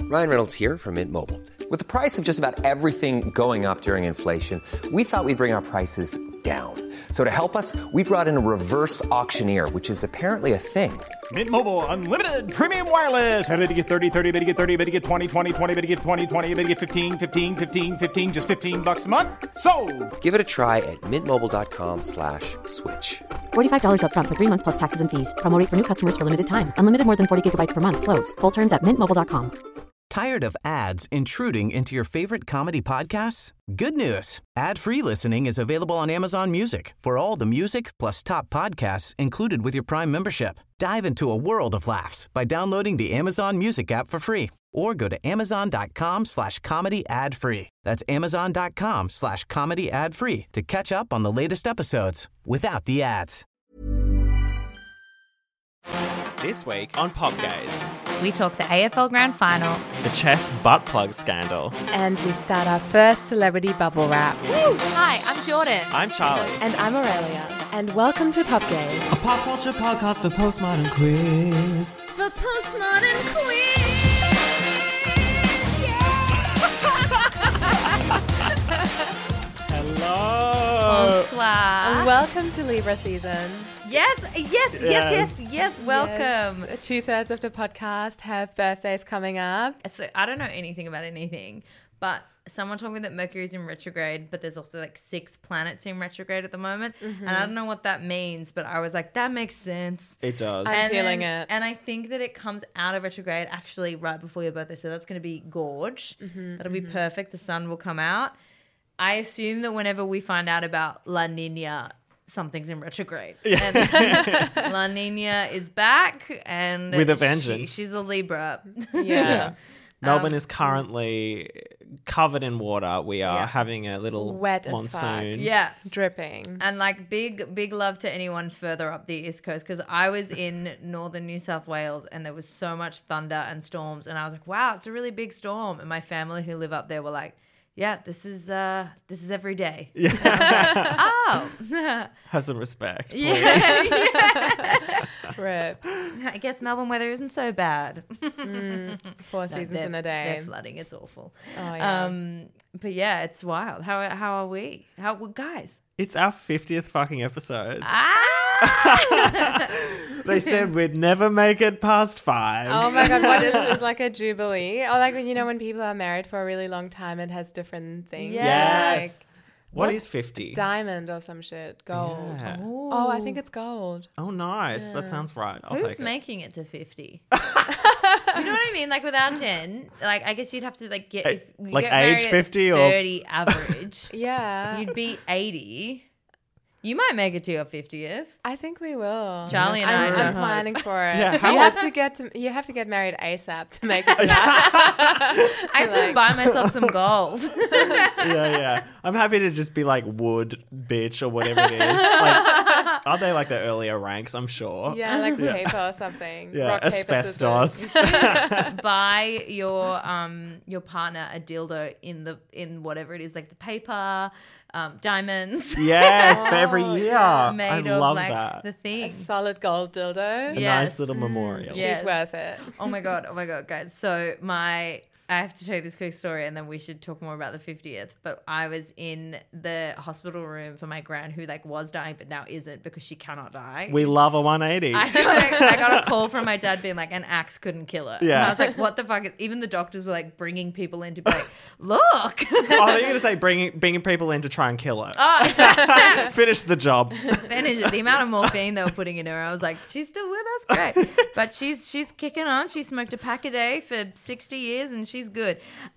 Ryan Reynolds here from Mint Mobile. With the price of just about everything going up during inflation, we thought we'd bring our prices down. So to help us, we brought in a reverse auctioneer, which is apparently a thing. Mint Mobile Unlimited Premium Wireless. How to get 30, 30, bit to get 30, bit to get 20, 20, 20, bit to get 20, 20, bit to get 15, 15, 15, 15, just $15 a month? Sold! Give it a try at mintmobile.com/switch. $45 up front for 3 months plus taxes and fees. Promo rate for new customers for limited time. Unlimited more than 40 gigabytes per month. Slows full terms at mintmobile.com. Tired of ads intruding into your favorite comedy podcasts? Good news. Ad-free listening is available on Amazon Music for all the music plus top podcasts included with your Prime membership. Dive into a world of laughs by downloading the Amazon Music app for free or go to amazon.com/comedy ad-free. That's amazon.com/comedy ad-free to catch up on the latest episodes without the ads. This week on Popgaze, we talk the AFL Grand Final, the chess butt plug scandal. And we start our first celebrity bubble wrap. Woo! Hi, I'm Jordan. I'm Charlie. And I'm Aurelia. And welcome to Popgaze, a pop culture podcast for postmodern quiz. For postmodern quiz. Hello. Bonsoir. And welcome to Libra season. Yes. Welcome. Yes. 2/3 of the podcast have birthdays coming up. So I don't know anything about anything, but someone told me that Mercury's in retrograde, but there's also like 6 planets in retrograde at the moment. Mm-hmm. And I don't know what that means, but I was like, that makes sense. It does. I'm feeling it. And I think that it comes out of retrograde actually right before your birthday. So that's going to be gorge. Mm-hmm, that'll be perfect. The sun will come out. I assume that whenever we find out about La Nina, something's in retrograde. Yeah. And La Nina is back and with a vengeance. She's a Libra. Yeah. Melbourne is currently covered in water. We are having a little wet monsoon. as fuck. Yeah. Dripping. And like big love to anyone further up the East Coast, because I was in northern New South Wales and there was so much thunder and storms and I was like, wow, it's a really big storm. And my family who live up there were like, yeah, this is every day. Yeah. Oh. Have some respect. Yeah. Rip. I guess Melbourne weather isn't so bad. 4 seasons in a day. They're flooding. It's awful. Oh, yeah. But yeah, it's wild. How are we? Guys? It's our 50th fucking episode. They said we'd never make it past 5. Oh my God, what is this? Like a jubilee? Or like, you know, when people are married for a really long time, it has different things. Yes. Like, what is 50? Diamond or some shit. Gold. Yeah. Oh, I think it's gold. Oh, nice. That sounds right. I'll Who's take it. making it to 50? Do you know what I mean? Like without Jen, like I guess you'd have to like get if you like get married age at 50 or 30 average. Yeah. You'd be 80. You might make it to your 50th. I think we will. Charlie and I'm planning for it. Yeah, you have to get married ASAP to make it to that. I just buy myself some gold. Yeah. I'm happy to just be like wood, bitch, or whatever it is. Like, are they like the earlier ranks? I'm sure. Yeah, like paper or something. Yeah, Rock, paper, asbestos. scissors. Buy your partner a dildo in whatever it is, like the paper, diamonds. Yes, for every year. Made I of love like that. the thing. A solid gold dildo. A Yes. nice little memorial. Yeah. She's worth it. Oh my god, guys. So I have to tell you this quick story and then we should talk more about the 50th. But I was in the hospital room for my gran who like was dying but now isn't because she cannot die. We love a 180. I got a call from my dad being like, an axe couldn't kill her. Yeah. And I was like, what the fuck? Even the doctors were like bringing people in to be like, look. Oh, I thought you were going to say bringing people in to try and kill her. Oh. Finish the job. Finish it. The amount of morphine they were putting in her, I was like, she's still with us, great. But she's kicking on. She smoked a pack a day for 60 years and she's good.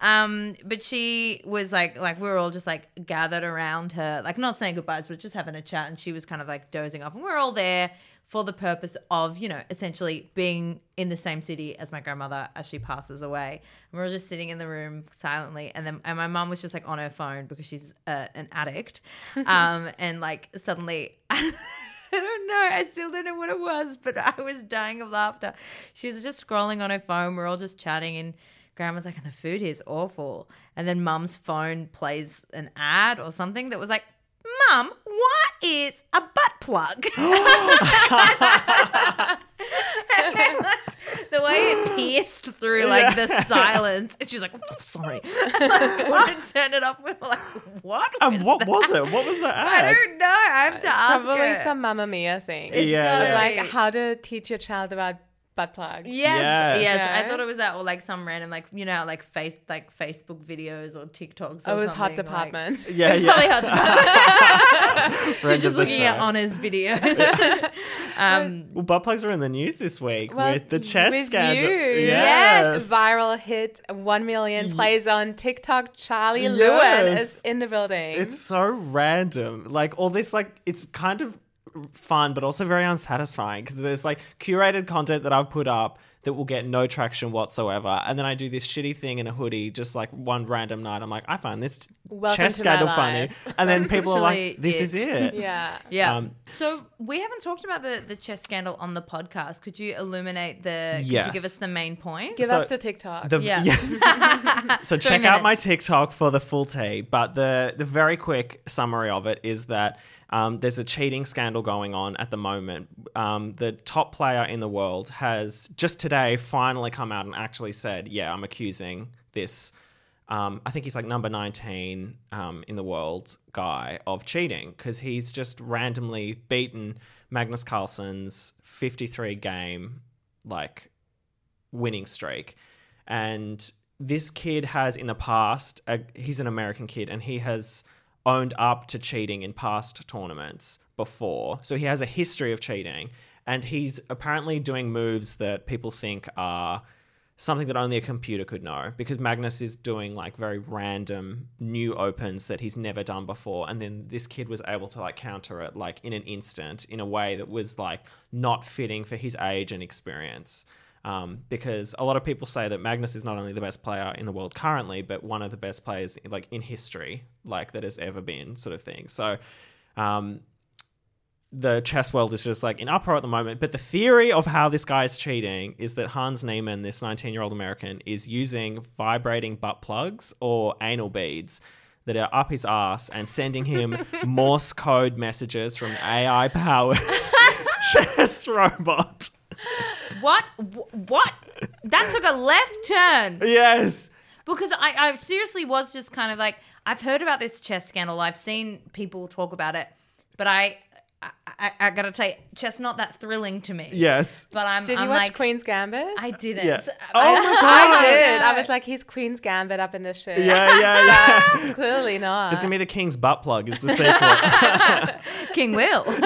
But she was like we were all just like gathered around her, like not saying goodbyes, but just having a chat. And she was kind of like dozing off. And we're all there for the purpose of, you know, essentially being in the same city as my grandmother as she passes away. And we're all just sitting in the room silently. And my mum was just like on her phone because she's an addict. And like suddenly... I don't know. I still don't know what it was, but I was dying of laughter. She was just scrolling on her phone. We're all just chatting and Grandma's like, and the food here is awful. And then Mum's phone plays an ad or something that was like, Mum, what is a butt plug? And then, like, there way it pierced through like the silence, and she's like, oh, "Sorry," couldn't turn it off. We were like, "What?" And what was it? What was the I ad? don't know. I have to ask Probably her. some Mamma Mia thing. Yeah. Like how to teach your child about butt plugs. Yes. Yeah. I thought it was that, or like some random, like Facebook videos or TikToks. Oh, Or it was Hot something, like- Department. Yeah, It's yeah. probably Hot Department. Friend She's of just the looking at show. Honors videos. Well, butt plugs are in the news this week Well, with the chess with scandal. you. Yes. Viral hit, 1 million plays on TikTok. Charlie Lewin Yes. is in the building. It's so random. Like all this, like it's kind of fun, but also very unsatisfying because there's like curated content that I've put up that will get no traction whatsoever. And then I do this shitty thing in a hoodie just like one random night. I'm like, I find this Welcome chess to my scandal funny. life. And then That's people are like, literally this is it. it. yeah. Yeah. So So we haven't talked about the chess scandal on the podcast. Could you illuminate could Yes. you give us the main point? Give So us the TikTok. Yeah. So 3 check out my minutes. TikTok for the full tea. But the very quick summary of it is that there's a cheating scandal going on at the moment. The top player in the world has just today finally come out and actually said, yeah, I'm accusing this. I think he's like number 19 in the world guy of cheating because he's just randomly beaten Magnus Carlsen's 53 game like winning streak. And this kid has in the past, he's an American kid, and he has owned up to cheating in past tournaments before. So he has a history of cheating, and he's apparently doing moves that people think are something that only a computer could know, because Magnus is doing like very random new opens that he's never done before. And then this kid was able to like counter it like in an instant in a way that was like not fitting for his age and experience. Because a lot of people say that Magnus is not only the best player in the world currently, but one of the best players like in history, like that has ever been, sort of thing. So the chess world is just like in uproar at the moment. But the theory of how this guy's cheating is that Hans Niemann, this 19-year-old American, is using vibrating butt plugs or anal beads that are up his ass and sending him Morse code messages from AI-powered chess robot. What? That took a left turn. Yes. Because I seriously was just kind of like, I've heard about this chess scandal. I've seen people talk about it, but I gotta tell you, chess not that thrilling to me. Yes. But Did I'm you watch like, Queen's Gambit? I didn't. Yeah. I- Oh my I did. Yeah. I was like, he's Queen's Gambit up in this shit. Yeah. Clearly not. It's going to be the King's butt plug is the sequel. King Will. But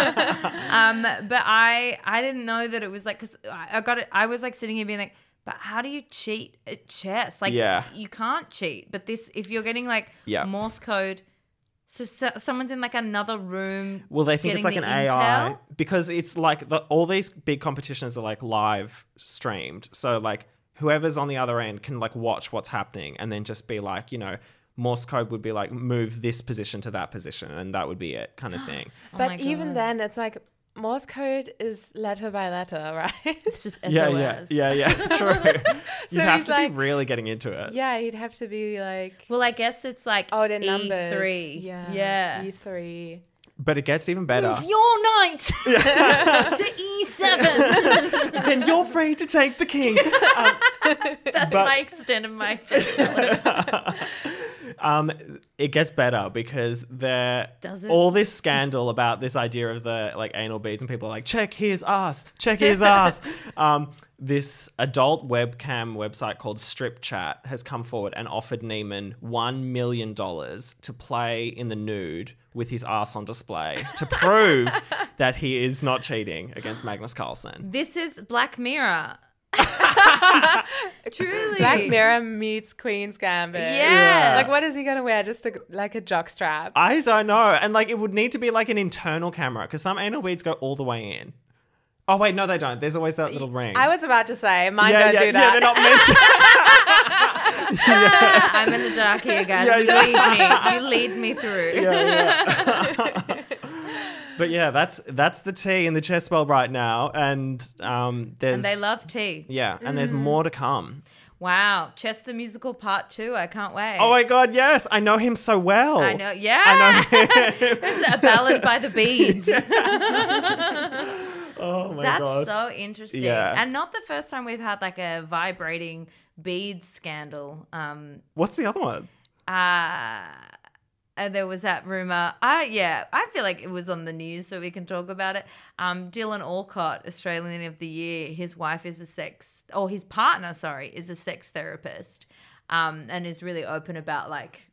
I didn't know that it was like, because I was like sitting here being like, but how do you cheat at chess? Like, Yeah. you can't cheat. But this, if you're getting like Yeah. Morse code, so someone's in like another room. Well, they think it's like getting an the AI intel? because it's like all these big competitions are like live streamed. So like whoever's on the other end can like watch what's happening and then just be like, you know, Morse code would be like move this position to that position and that would be it kind of thing. Oh my But even God. then, it's like Morse code is letter by letter, right? It's just SOS. Yeah. True. You have he's to like- be really getting into it. Yeah, he'd have to be like, Well, I guess it's like oh, they're numbered. E3. Yeah. E3. But it gets even better. Move your knight to E7. Then you're free to take the king. That's my extent of my chess knowledge. It gets better because Does it? all this scandal about this idea of the like anal beads and people are like, check his ass. This adult webcam website called Strip Chat has come forward and offered Neiman $1 million to play in the nude with his ass on display to prove that he is not cheating against Magnus Carlsen. This is Black Mirror. Truly. Black Mirror meets Queen's Gambit. Yes. Like, what is he going to wear? Just like a jock strap? I don't know. And like it would need to be like an internal camera because some anal beads go all the way in. Oh, wait, no, they don't. There's always that little ring. I was about to say, mine don't do that. Yeah, they're not meant to. I'm in the dark here, guys. You lead me through. But yeah, that's the tea in the chess world right now, and there's And they love tea. yeah, and there's more to come. Wow. Chess the Musical Part 2. I can't wait. Oh my god, yes, I know him so well. I know. Yeah. I know him. It's a ballad by the beads. Oh my That's God. so interesting. Yeah. And not the first time we've had like a vibrating beads scandal. What's the other one? There was that rumor. I feel like it was on the news, so we can talk about it. Dylan Alcott, Australian of the Year. His wife is his partner, is a sex therapist, and is really open about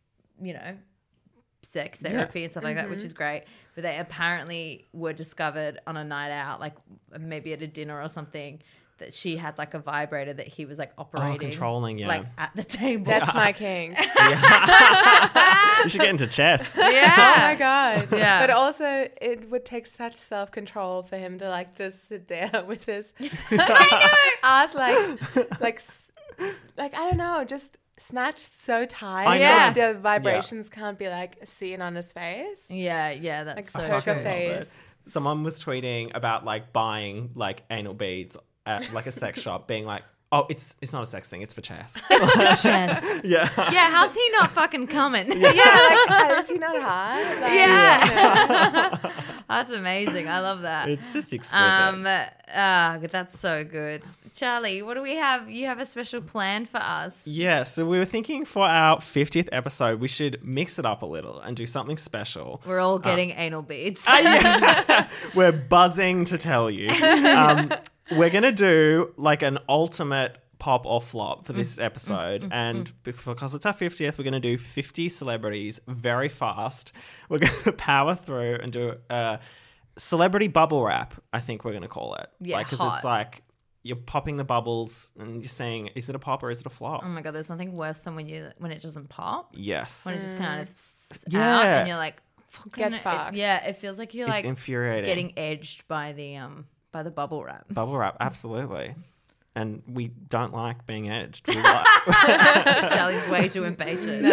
sex therapy and stuff like that, which is great. But they apparently were discovered on a night out, like maybe at a dinner or something, that she had like a vibrator that he was like operating, controlling, like at the table. That's my king. You should get into chess. Yeah. Oh my God. Yeah. But also, it would take such self-control for him to like just sit there with his ass like I don't know, just snatched so tight. I know. Yeah. The vibrations can't be like seen on his face. Yeah, Like that's so poker true. face. Someone was tweeting about like buying like anal beads at like a sex shop, being like, "Oh, it's not a sex thing; it's for chess." Chess. Yeah. Yeah, how's he not fucking coming? Is he not hard? Like, Yeah. That's amazing. I love that. It's just exquisite. That's so good. Charlie, what do we have? You have a special plan for us. Yeah, so we were thinking for our 50th episode, we should mix it up a little and do something special. We're all getting anal beads. Yeah. We're buzzing to tell you. We're going to do like an ultimate pop or flop for this episode. And because it's our 50th, we're going to do 50 celebrities very fast. We're going to power through and do a celebrity bubble wrap, I think we're going to call it. Yeah, Because hot. it's like you're popping the bubbles and you're saying, is it a pop or is it a flop? Oh my God, there's nothing worse than when it doesn't pop. Yes. When it just kind of Yeah. out and you're like, Get fucked. It feels like you're It's like infuriating. getting edged by the bubble wrap. Bubble wrap, absolutely. And we don't like being edged. We like- Charlie's way too impatient.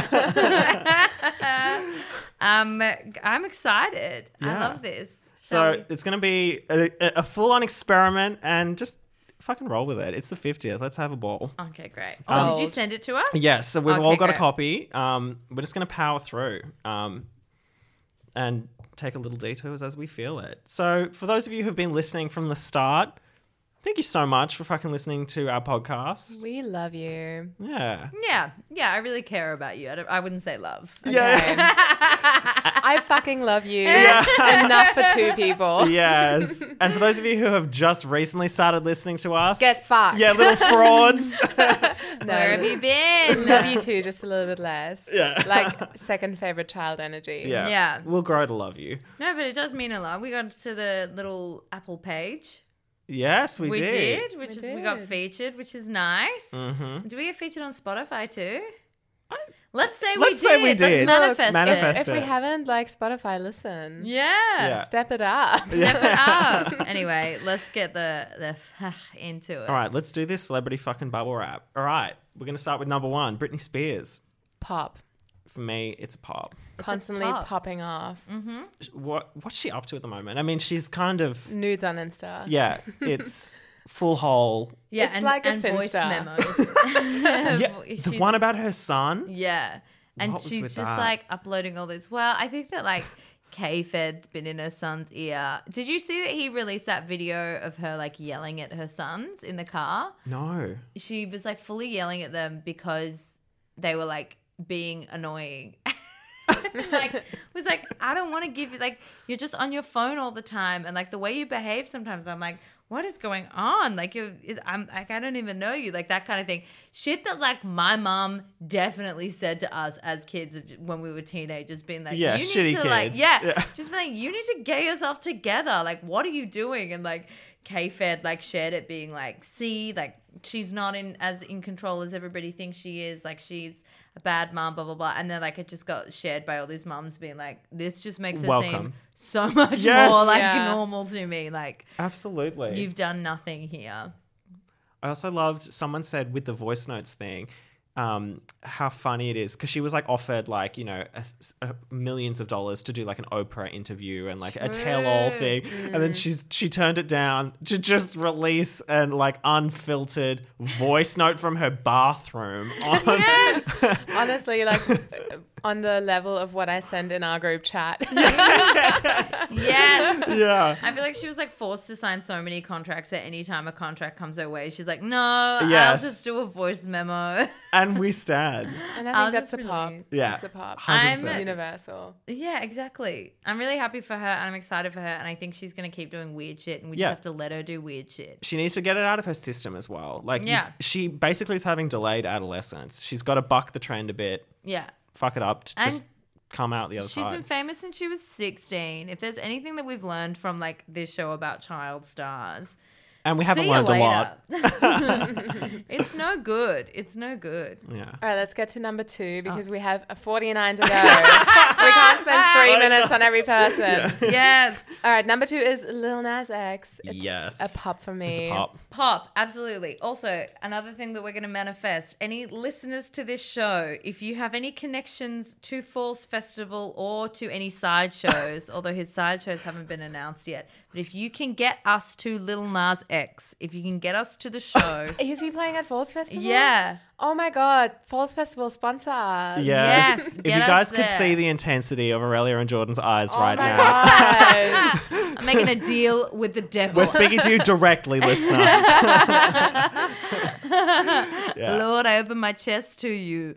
I'm excited. I Yeah. love this. so it's going to be a full-on experiment and just fucking roll with it. It's the 50th. Let's have a ball. Okay, great. Oh, did you send it to us? Yes, so we've Okay, all got great. a copy. We're just going to power through and take a little detours as we feel it. So for those of you who've been listening from the start, thank you so much for fucking listening to our podcast. We love you. Yeah. Yeah, I really care about you. I wouldn't say love. Yeah. I fucking love you. Enough for two people. Yes. And for those of you who have just recently started listening to us, Get fucked. Yeah, little frauds. Where have you been? Love you too, just a little bit less. Yeah. Like second favorite child energy. Yeah. Yeah. We'll grow to love you. No, but it does mean a lot. We got to the little Apple page. Yes, we did. We got featured, which is nice. Mm-hmm. Do we get featured on Spotify too? Let's say Let's say we did. Let's manifest, Manifest it. If we it. haven't, like Spotify, listen. Yeah. Step it up. Step it up. Anyway, let's get the into it. All right, let's do this celebrity fucking bubble wrap. All right, we're going to start with number one, Britney Spears. Pop. For me, it's a pop. Constantly pop. popping off. What's she up to at the moment? I mean, she's kind of, Nudes on Insta. yeah, it's full hole. Yeah, It's and, like a and voice Finsta. memos. Yeah, the She's- one about her son. Yeah. And What was she's with just that? like uploading all this. Well, I think that like K-Fed's been in her son's ear. Did you see that he released that video of her like yelling at her sons in the car? No. She was like fully yelling at them because they were like being annoying. Like was like, I don't want to give you, like, you're just on your phone all the time, and like the way you behave sometimes, I'm like, what is going on? Like I'm like, I don't even know you, like that kind of thing. Shit that like my mom definitely said to us as kids when we were teenagers, being like, Yeah, you shitty need to like, kids. yeah, Yeah. just be like, you need to get yourself together. Like, what are you doing? And like K-Fed like shared it, being like, see, like she's not as in control as everybody thinks she is. Like she's a bad mom, blah blah blah. And then like it just got shared by all these moms, being like, this just makes her seem Welcome. so much Yes. more like Yeah. normal to me. Like Absolutely. you've done nothing here. I also loved, someone said with the voice notes thing, how funny it is, because she was like offered like, you know, millions of dollars to do like an Oprah interview and like a tell-all thing, and then she turned it down to just release an like unfiltered voice note from her bathroom on Honestly, like on the level of what I send in our group chat. Yes. Yeah. I feel like she was like forced to sign so many contracts that any time a contract comes her way, she's like, no, Yes. I'll just do a voice memo. And we stand. And I I'll think that's a just pop. release. Yeah. It's a pop. 100%. Universal. Yeah, exactly. I'm really happy for her and I'm excited for her. And I think she's going to keep doing weird shit and we Yeah. just have to let her do weird shit. She needs to get it out of her system as well. Like, Yeah. she basically is having delayed adolescence. She's got to buck the trend a bit, Yeah. fuck it up to And just come out the other She's side. been famous since she was 16. If there's anything that we've learned from like this show about child stars, And we haven't see you learned a lot. later. It's no good. It's no good. Yeah. All right, let's get to number 2 because we have a 49 to go. We can't spend 3 minutes on every person. Yes. All right, number 2 is Lil Nas X. It's Yes. a pop for me. It's a pop. Pop, absolutely. Also, another thing that we're going to manifest, any listeners to this show, if you have any connections to Falls Festival or to any sideshows, although his sideshows haven't been announced yet, but if you can get us to Lil Nas X, if you can get us to the show. Is he playing at Falls Festival? Yeah. Oh my God, Falls Festival sponsor us. Yes, If get you us guys could there. see the intensity of Aurelia and Jordan's eyes Oh right my now. God. I'm making a deal with the devil. We're speaking to you directly, listener. Lord, I open my chest to you.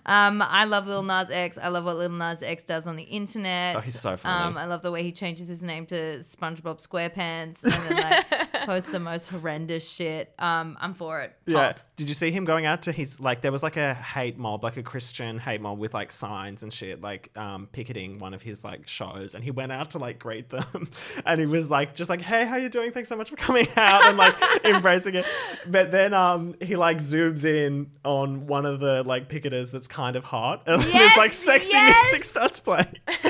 I love Lil Nas X. I love what Lil Nas X does on the internet. Oh, he's so funny. I love the way he changes his name to SpongeBob SquarePants and then like posts the most horrendous shit. I'm for it. Yeah. Pop. Did you see him going out to his, like, there was like a hate mob, like a Christian hate mob with like signs and shit, like picketing one of his like shows. And he went out to like greet them. And he was like, just like, hey, how you doing? Thanks so much for coming out and like embracing it. But then he like zooms in on one of the like picketers that's kind of hot. And there's like sexy music starts playing.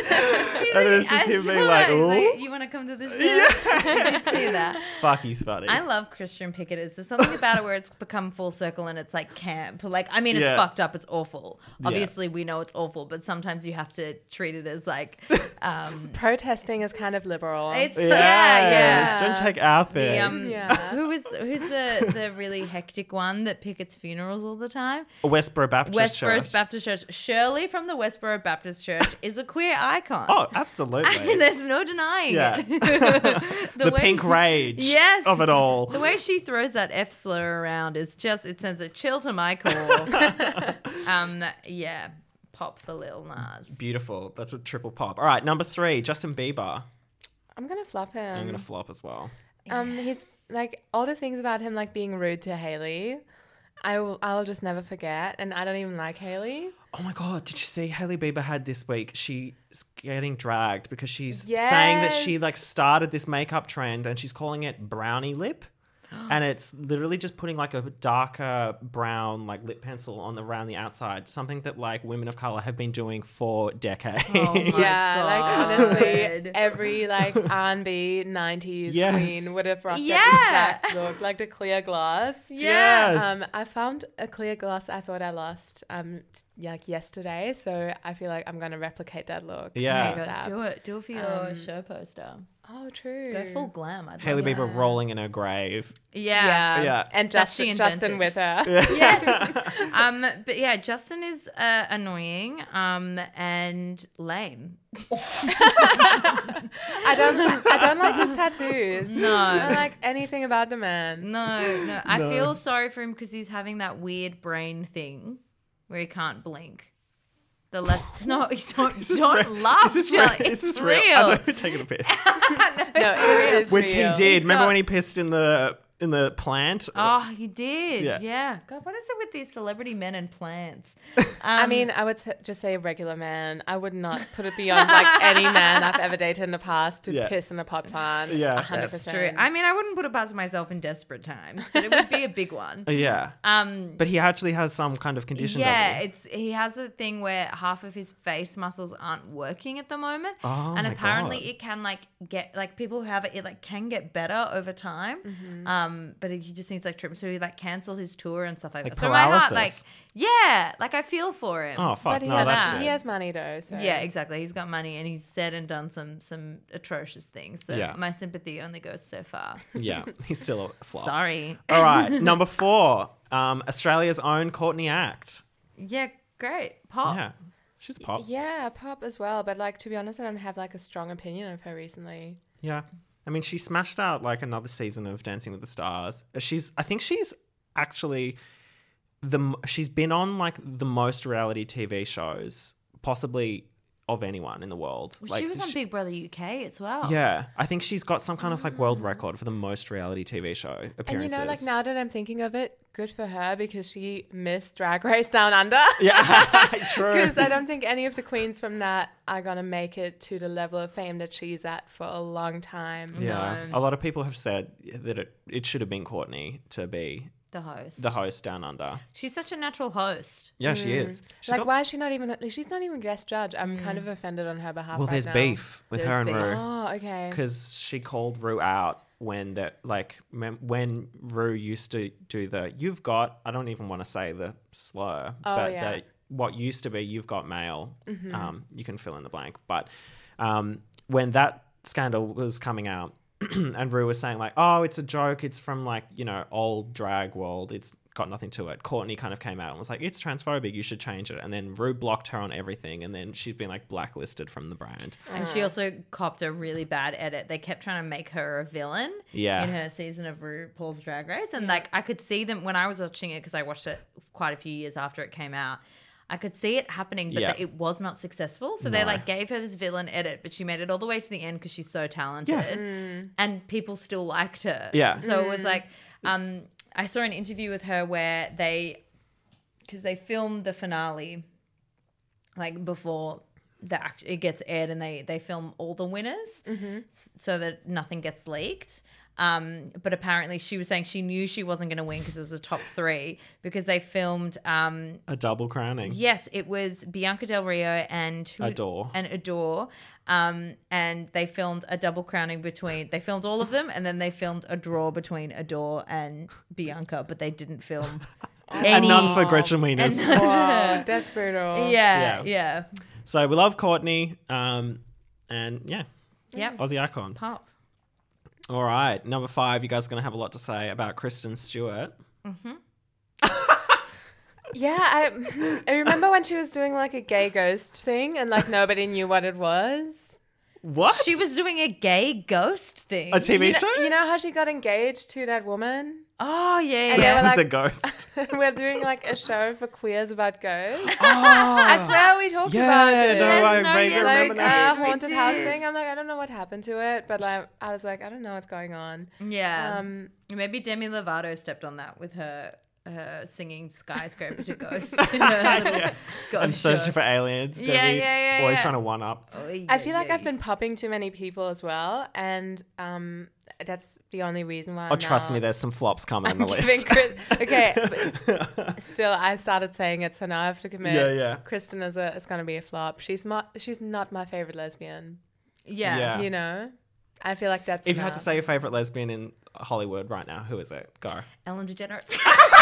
And it's just I him saw being that. like, He's ooh. you want to come to this show? Did you see that? Fuck, he's funny. I love Christian picketers. There's something about it where it's become full circle and it's like camp. Like, I mean, it's Yeah. fucked up. It's awful. Obviously, we know it's awful, but sometimes you have to treat it as like, Protesting is kind of liberal. it's Yes. yeah. Don't take our The, thing. Yeah. who's the really hectic one that pickets funerals all the time? Westboro Baptist Westboro Church. Baptist Church. Shirley from the Westboro Baptist Church is a queer icon. Oh, absolutely. There's no denying Yeah. it. The pink rage Yes. of it all. The way she throws that F slur around is just, it sends a chill to my core. Yeah, pop for Lil Nas. Beautiful. That's a triple pop. All right, number 3, Justin Bieber. I'm going to flop him. I'm going to flop as well. He's like all the things about him, like being rude to Haley. I'll just never forget. And I don't even like Haley. Oh my God, did you see Hailey Bieber had this week? She's getting dragged because she's saying that she like started this makeup trend and she's calling it brownie lip. And it's literally just putting like a darker brown like lip pencil on around the outside, something that like women of color have been doing for decades. Oh my Yeah, like God. honestly, every like R&B 90s Yes. queen would have rocked Yeah. that exact look, like the clear glass. Yes. I found a clear glass I thought I lost like yesterday, so I feel like I'm gonna replicate that look. Yeah. ASAP. Do it for your show poster. Oh, true. Go full glam. I'd Hailey love Bieber rolling in her grave. that. Yeah. Yeah. And That she Justin invented. with her. Yes. But yeah, Justin is annoying and lame. I don't like his tattoos. No. I don't like anything about the man. No. I feel sorry for him because he's having that weird brain thing where he can't blink. The left. No, you don't laugh, Is this Shelley. real? It's Is this real. real? I know you're taking a piss. No, it is Which real. he did. Remember got- when he pissed in the plant? Oh, you did. Yeah. Yeah. God, what is it with these celebrity men and plants? I mean, I would just say regular man. I would not put it beyond like any man I've ever dated in the past to Yeah. piss in a pot plant. Yeah. 100%. That's true. I mean, I wouldn't put it past myself in desperate times, but it would be a big one. Yeah. But he actually has some kind of condition, Yeah, doesn't he has a thing where half of his face muscles aren't working at the moment, Oh and my apparently God. it can like get like people who have it like can get better over time. But he just needs like treatment, so he like cancels his tour and stuff like that. So my heart, like, paralysis. yeah, like I feel for him. Oh, fuck. But he, No, has, that's that. he has money though. So. Yeah, exactly. He's got money and he's said and done some atrocious things. So Yeah. my sympathy only goes so far. Yeah, he's still a flop. Sorry. All right, number 4, Australia's own Courtney Act. Yeah, great. Pop. Yeah. She's pop. Yeah, pop as well. But like, to be honest, I don't have like a strong opinion of her recently. Yeah. I mean, she smashed out like another season of Dancing with the Stars. I think she's actually she's been on like the most reality TV shows possibly of anyone in the world. Well, like, she was on Big Brother UK as well. Yeah. I think she's got some kind of like world record for the most reality TV show appearances. And you know, like now that I'm thinking of it, good for her because she missed Drag Race Down Under. Yeah, true. Because I don't think any of the queens from that are going to make it to the level of fame that she's at for a long time. Yeah. A lot of people have said that it should have been Courtney to be The host Down Under. She's such a natural host. Yeah, she is. Like, why is she not even? She's not even guest judge. I'm kind of offended on her behalf. Well, right there's now. beef with There's her and beef. Rue. Oh, okay. Because she called Rue out when when Rue used to do you've got, I don't even want to say the slur, but yeah. what used to be you've got mail, you can fill in the blank. But when that scandal was coming out, and Rue was saying like, oh, it's a joke. It's from like, you know, old drag world. It's got nothing to it. Courtney kind of came out and was like, it's transphobic. You should change it. And then Rue blocked her on everything. And then she's been like blacklisted from the brand. And she also copped a really bad edit. They kept trying to make her a villain in her season of RuPaul's Drag Race. And like, I could see them when I was watching it, because I watched it quite a few years after it came out. I could see it happening, but that it was not successful. So they like gave her this villain edit, but she made it all the way to the end because she's so talented, and people still liked her. Yeah. So it was like, I saw an interview with her where because they filmed the finale, like before it gets aired, and they film all the winners so that nothing gets leaked. But apparently she was saying she knew she wasn't going to win because it was a top 3, because they filmed A double crowning. Yes, it was Bianca Del Rio and Adore. And they filmed a double crowning they filmed all of them, and then they filmed a draw between Adore and Bianca, but they didn't film any. And none for Gretchen Wieners. Wow, that's brutal. Yeah. So we love Courtney. And Yep. Aussie icon. Pop. All right, number 5. You guys are going to have a lot to say about Kristen Stewart. Yeah, I remember when she was doing like a gay ghost thing and like nobody knew what it was. What? She was doing a gay ghost thing. A TV show? You know how she got engaged to that woman? Oh, yeah. And they were As like, a ghost. we're doing like a show for queers about ghosts. I swear we talked about it. I vaguely remember Like that. a haunted house thing. I'm like, I don't know what happened to it, but like, I was like, I don't know what's going on. Yeah. Maybe Demi Lovato stepped on that with her singing Skyscraper to Ghosts in her little ghost I'm searching show. for aliens. Yeah, Debbie, yeah, always yeah. trying to one up. I feel like I've been popping too many people as well, and that's the only reason why. Oh, trust me, there's some flops coming on the list. Okay, but still, I started saying it, so now I have to commit. Yeah. Kristen is going to be a flop. She's not my favorite lesbian. Yeah. You know, I feel like that's. If you had to enough. say your favorite lesbian in Hollywood right now, who is it? Go. Ellen DeGeneres.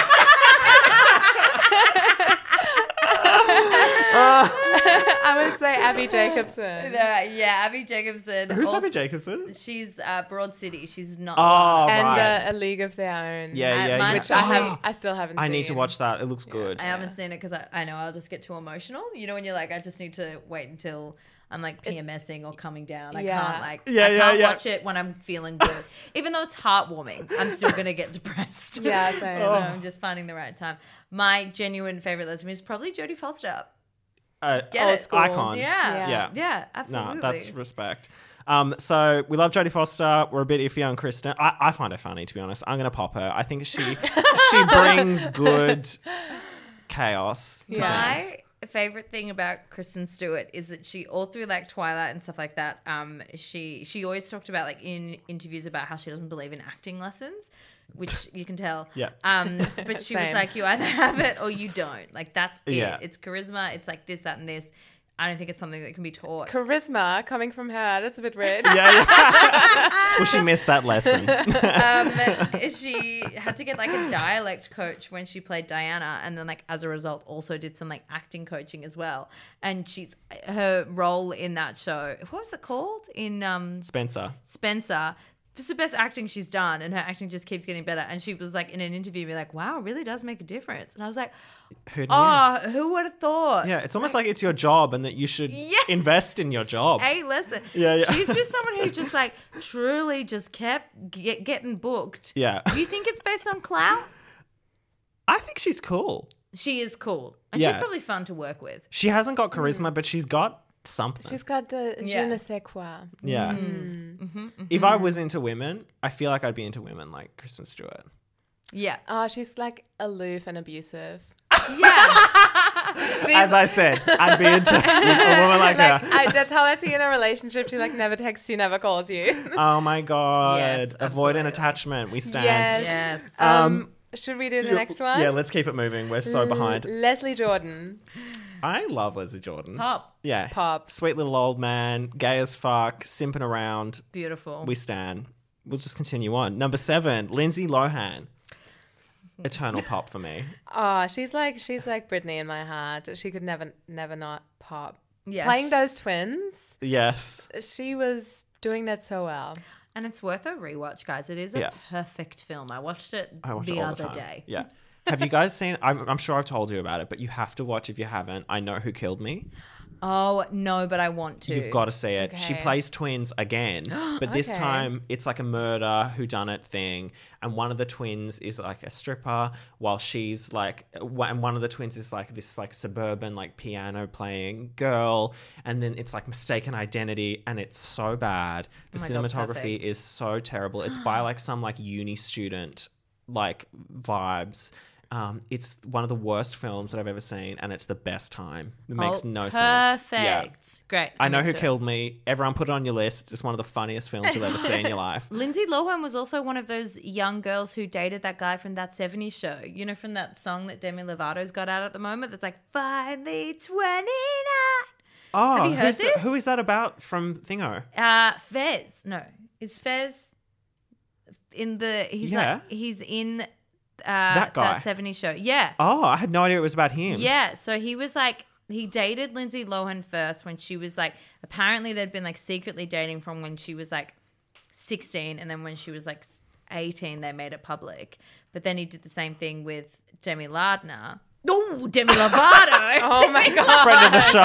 I would say Abby Jacobson. Yeah, Abby Jacobson. Who's Also- Abby Jacobson? She's Broad City. She's not. Oh, And right. A League of Their Own. Yeah. mine's Which probably- I still haven't seen. I need to watch that. It looks good. I haven't seen it because I know I'll just get too emotional. You know when you're like, I just need to wait until I'm like PMSing or coming down. I can't watch it when I'm feeling good. Even though it's heartwarming, I'm still gonna get depressed. Yeah, same. So I'm just finding the right time. My genuine favorite lesbian is probably Jodie Foster. Get Old it? school. Icon. Yeah. Yeah. Absolutely. No, that's respect. So we love Jodie Foster. We're a bit iffy on Kristen. I find her funny, to be honest. I'm going to pop her. I think she brings good chaos to My things. favorite thing about Kristen Stewart is that she, all through like Twilight and stuff like that, she always talked about like in interviews about how she doesn't believe in acting lessons, which you can tell. Yeah. But she was Same. like, you either have it or you don't. Like that's it. Yeah. It's charisma. It's like this, that, and this. I don't think it's something that can be taught. Charisma coming from her. That's a bit rich. Well, she missed that lesson. She had to get like a dialect coach when she played Diana, and then like as a result also did some like acting coaching as well. And her role in that show, what was it called? In Spencer. Spencer, It's the best acting she's done, and her acting just keeps getting better. And she was like in an interview, be like, "Wow, it really does make a difference." And I was like, Who knew? who would have thought? Yeah, it's almost like it's your job and that you should invest in your job. Hey, listen. Yeah. She's just someone who just like truly just kept getting booked. Yeah. Do you think it's based on clout? I think she's cool. She is cool, and Yeah. she's probably fun to work with. She hasn't got charisma, but she's got something. She's got the je ne sais quoi. Yeah. If I was into women, I feel like I'd be into women like Kristen Stewart. Yeah, Oh, she's like aloof and abusive. yeah. As I said, I'd be into a woman like her. That's how I see in a relationship. She like never texts you, never calls you. Oh my God. Yes, Avoid an absolutely. attachment. We stand. Yes. Should we do the next one? Yeah, let's keep it moving. We're so behind. Leslie Jordan. I love Leslie Jordan. Pop. Yeah. Pop. Sweet little old man, gay as fuck, simping around. Beautiful. We stand. We'll just continue on. Number 7, Lindsay Lohan. Eternal pop for me. Oh, she's like Britney in my heart. She could never not pop. Yeah. Playing those twins, Yes. she was doing that so well. And it's worth a rewatch, guys. It is a Yeah. perfect film. I watched it I watch the it all other the time. day. Yeah. Have you guys seen? I'm sure I've told you about it, but you have to watch if you haven't. I Know Who Killed Me. Oh, no, but I want to. You've got to see it. She Okay. plays twins again, but this Okay. time it's like a murder whodunit thing. And one of the twins is like a stripper, while she's like, and one of the twins is like this like suburban like piano playing girl. And then it's like mistaken identity, and it's so bad. The Oh my God, cinematography perfect. is so terrible. It's by like some like uni student like vibes. It's one of the worst films that I've ever seen, and it's the best time. It makes no sense. Yeah. Perfect. Great. I Know I'm Who into it. Killed Me. Everyone put it on your list. It's just one of the funniest films you'll ever see in your life. Lindsay Lohan was also one of those young girls who dated that guy from That 70s Show. You know, from that song that Demi Lovato's got out at the moment that's like, finally 29. Oh, Have you heard this? who is that about from Thingo? Fez. No. Is Fez in the... Yeah. He's in That guy. That 70s Show. Yeah. Oh, I had no idea it was about him. Yeah, so he was like, he dated Lindsay Lohan first when she was like, apparently they'd been like secretly dating from when she was like 16, and then when she was like 18, they made it public. But then he did the same thing with Demi Lardner. Oh, Demi Lovato. Oh my God. Friend of the show.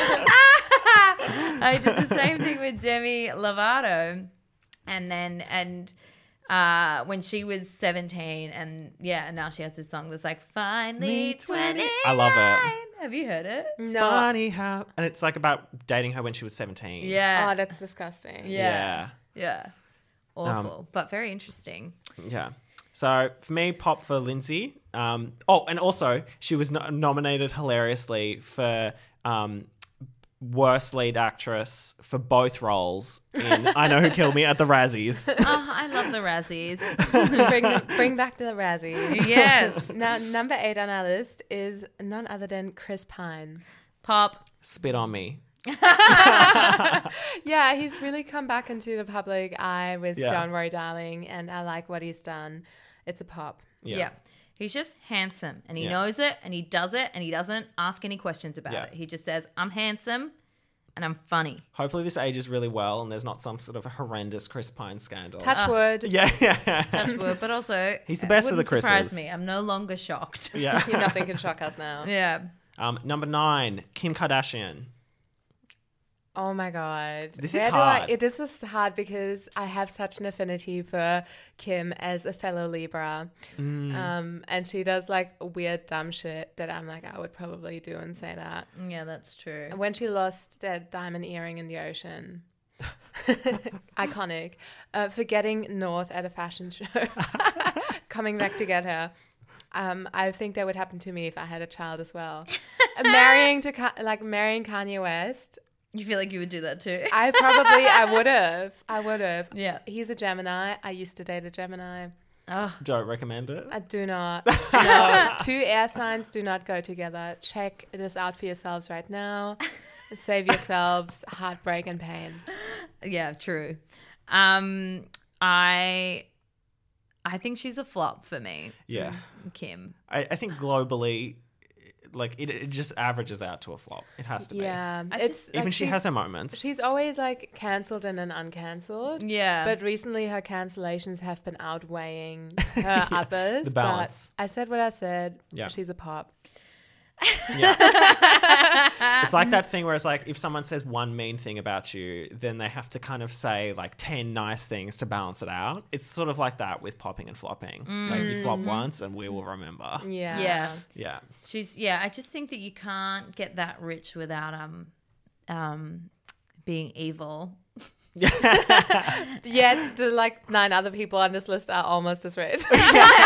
I did the same thing with Demi Lovato. And then, when she was 17, and now she has this song that's like, finally 20. I love it. Have you heard it? No. Funny how... And it's like about dating her when she was 17. Yeah. Oh, that's disgusting. Yeah. Yeah. Awful, but very interesting. Yeah. So for me, pop for Lindsay. And also she was nominated hilariously for worst lead actress for both roles in I Know Who Killed Me at the Razzies. Oh, I love the Razzies. Bring back to the Razzie. Yes. Now, number 8 on our list is none other than Chris Pine. Pop. Spit on Me. Yeah, he's really come back into the public eye with Yeah. Don't Worry Darling, and I like what he's done. It's a pop. Yeah. He's just handsome, and he Yeah. knows it, and he does it, and he doesn't ask any questions about Yeah. it. He just says, I'm handsome and I'm funny. Hopefully this ages really well and there's not some sort of a horrendous Chris Pine scandal. Touch wood. Yeah. That's weird, but also He's the best it of the wouldn't surprise Chris's. me. I'm no longer shocked. Yeah. Nothing can shock us now. Yeah. Number 9, Kim Kardashian. Oh my God. This is Where do hard. This is hard because I have such an affinity for Kim as a fellow Libra. And she does like weird, dumb shit that I'm like, I would probably do and say that. Yeah, that's true. When she lost that diamond earring in the ocean. Iconic. Forgetting North at a fashion show. Coming back to get her. I think that would happen to me if I had a child as well. Marrying Kanye West. You feel like you would do that too? I would have. Yeah. He's a Gemini. I used to date a Gemini. Don't recommend it. I do not. No, 2 air signs do not go together. Check this out for yourselves right now. Save yourselves heartbreak and pain. Yeah, true. I think she's a flop for me, Yeah. Kim. I think globally, it just averages out to a flop. It has to be. Yeah, Even she has her moments. She's always like cancelled and then uncancelled. Yeah. But recently her cancellations have been outweighing her others. The balance. But I said what I said. Yeah. She's a pop. Yeah. It's like that thing where it's like if someone says one mean thing about you, then they have to kind of say like 10 nice things to balance it out. It's sort of like that with popping and flopping. Like you flop once and we will remember. Yeah. Yeah. Yeah. I just think that you can't get that rich without being evil. Yet the like 9 other people on this list are almost as rich. True.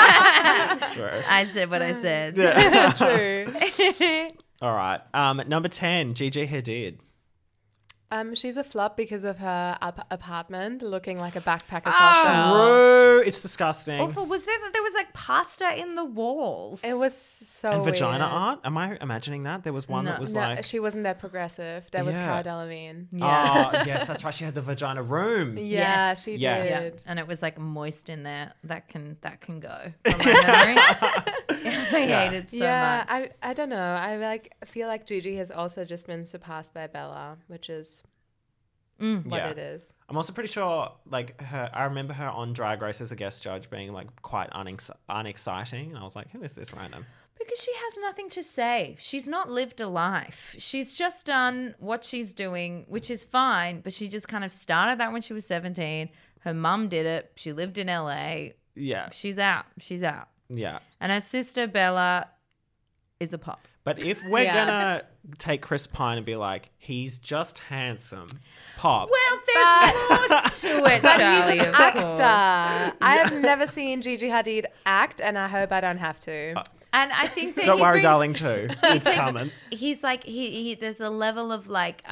I said what I said. True. All right. Number 10, Gigi Hadid. She's a flop because of her apartment looking like a backpacker hostel. True. It's disgusting. Awful. Was there was like pasta in the walls? It was so And vagina weird. art? Am I imagining that? There was one that was No, like... she wasn't that progressive. That was Yeah. Cara Delevingne. Yeah. Oh, yes, that's right. She had the vagina room. Yeah, Yes. she Yes. did. And it was like moist in there. That can go from my memory. I hate it so much. I don't know. I feel like Gigi has also just been surpassed by Bella, which is what Yeah. it is. I'm also pretty sure, like, I remember her on Drag Race as a guest judge being, like, quite unexciting. And I was like, who is this random? Because she has nothing to say. She's not lived a life. She's just done what she's doing, which is fine. But she just kind of started that when she was 17. Her mum did it. She lived in LA. Yeah. She's out. She's out. Yeah. And her sister Bella is a pop. But if we're Yeah. gonna take Chris Pine and be like, he's just handsome, pop. Well, there's more to it, Charlie. Of course. Actor. I have never seen Gigi Hadid act, and I hope I don't have to. And I think that Don't he worry, brings- darling, too. It's coming. He's like he there's a level of like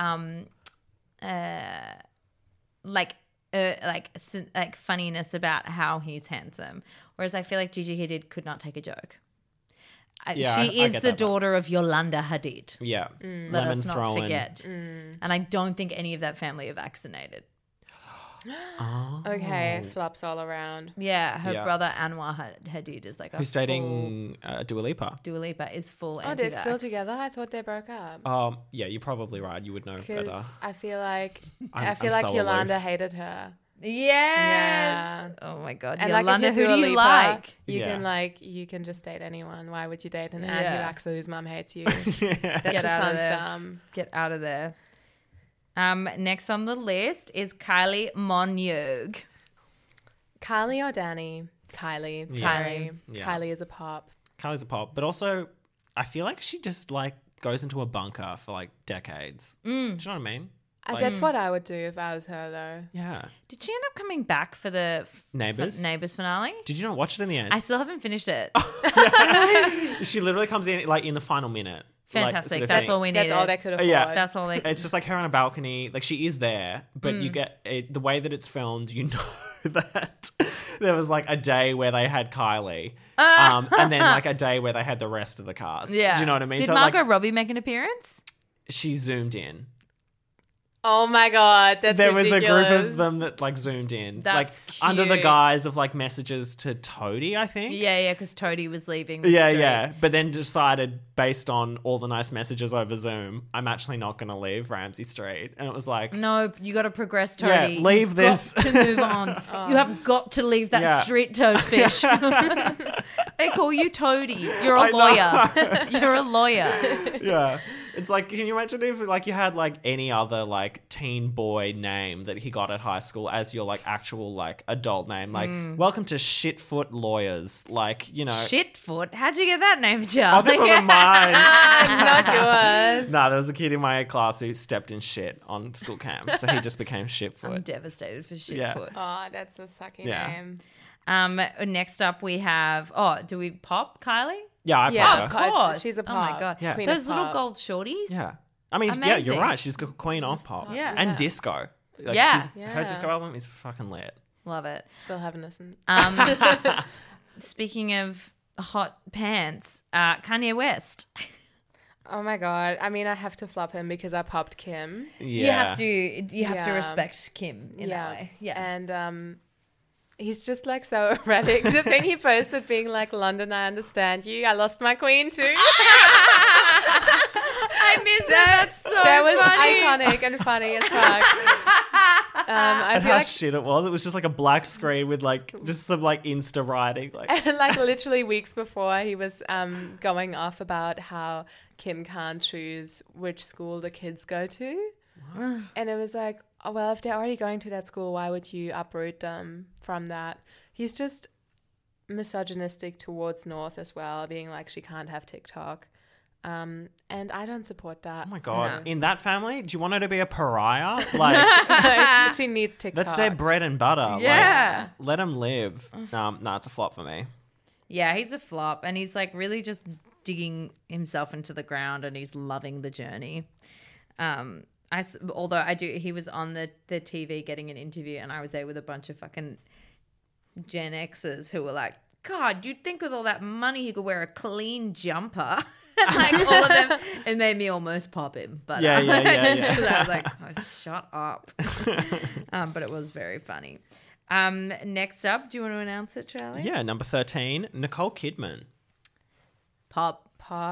funniness about how he's handsome, whereas I feel like Gigi Hadid could not take a joke. Yeah, I she is get the that daughter of Yolanda Hadid. Yeah. Let Lemon us not throwing. forget. And I don't think any of that family are vaccinated. Okay, flops all around. Yeah, her Yeah. brother Anwar Hadid is like a Who's dating Dua Lipa. Dua Lipa is full Oh, anti-vax. they're still together? I thought they broke up. Yeah, you're probably right. You would know Because better. I feel like I'm so Yolanda aloof. hated her. Yes. Yeah. Oh my god, And Yolanda, like, if you're who do Dua you Lipa, like? you can just date anyone. Why would you date an Yeah. anti-vaxxer whose mum hates you? That Get just out of sounds there. dumb. Get out of there. Next on the list is Kylie Minogue. Kylie or Danny? Kylie. Sorry. Yeah. Kylie is a pop. Kylie's a pop. But also, I feel like she just, like, goes into a bunker for, like, decades. Do you know what I mean? That's what I would do if I was her, though. Yeah. Did she end up coming back for the Neighbours? Neighbours finale? Did you not watch it in the end? I still haven't finished it. She literally comes in, like, in the final minute. like, Fantastic. sort of That's thing. all we needed. That's all they could afford. Yeah. That's all they. It's just like her on a balcony. Like, she is there, but you get it, the way that it's filmed, you know that there was like a day where they had Kylie, and then like a day where they had the rest of the cast. Yeah. Do you know what I mean? Did So Margot like, Robbie make an appearance? she zoomed in. Oh my God. That's There was ridiculous. a group of them that like zoomed in, That's like under the cute. guise of like messages to Toadie, I think. Yeah, because Toadie was leaving. The Yeah, street. yeah. But then decided, based on all the nice messages over Zoom, I'm actually not going to leave Ramsey Street. And it was like, No, you got to progress, Yeah, Toadie. leave You've this. got to move on. You have got to leave that Yeah. street toadfish. They call you Toadie. You're a I know. lawyer. You're a lawyer. yeah. It's like, can you imagine if like you had like any other like teen boy name that he got at high school as your like actual like adult name? Like, welcome to Shitfoot Lawyers. Like, you know. Shitfoot. How'd you get that name, Oh, Charlie? this wasn't mine. Not yours. Nah, there was a kid in my class who stepped in shit on school camp. So he just became I'm Shitfoot. devastated for Yeah. Shitfoot. Oh, that's a sucky Yeah. name. Next up we have, do we pop Kylie? Yeah, I Yeah, pop Of her. course. She's a Oh my pop. God. Yeah. Queen Those of little pop. gold shorties. Yeah. I mean, yeah, you're Amazing. right. She's got queen of pop. Yeah. And Yeah. disco. Like, Yeah. Her disco album is fucking lit. Love it. Still haven't listened. Speaking of hot pants, Kanye West. Oh my God. I mean, I have to flop him because I popped Kim. Yeah. You have to Yeah. respect Kim in that way. Yeah. And he's just like so erratic. The thing he posted being like, London, I understand you. I lost my queen too. iconic and funny as fuck. I And feel how like shit it was. It was just like a black screen with like just some like Insta writing. Like like literally weeks before he was going off about how Kim can't choose which school the kids go to. And it was like, oh, well, if they're already going to that school, why would you uproot them from that? He's just misogynistic towards North as well, being like, she can't have TikTok. And I don't support that. oh my god, in that family, do you want her to be a pariah? Like Like, she needs TikTok. that's their bread and butter. Yeah. Like, let them live. No, it's a flop for me. Yeah, he's a flop, and he's like really just digging himself into the ground, and he's loving the journey. Although he was on the TV getting an interview, and I was there with a bunch of fucking Gen Xers who were like, God, you'd think with all that money he could wear a clean jumper. And like all of them, it made me almost pop him. But Yeah. I was like, oh, shut up. But it was very funny. Next up, do you want to announce it, Charlie? Yeah, number 13, Nicole Kidman. Pop.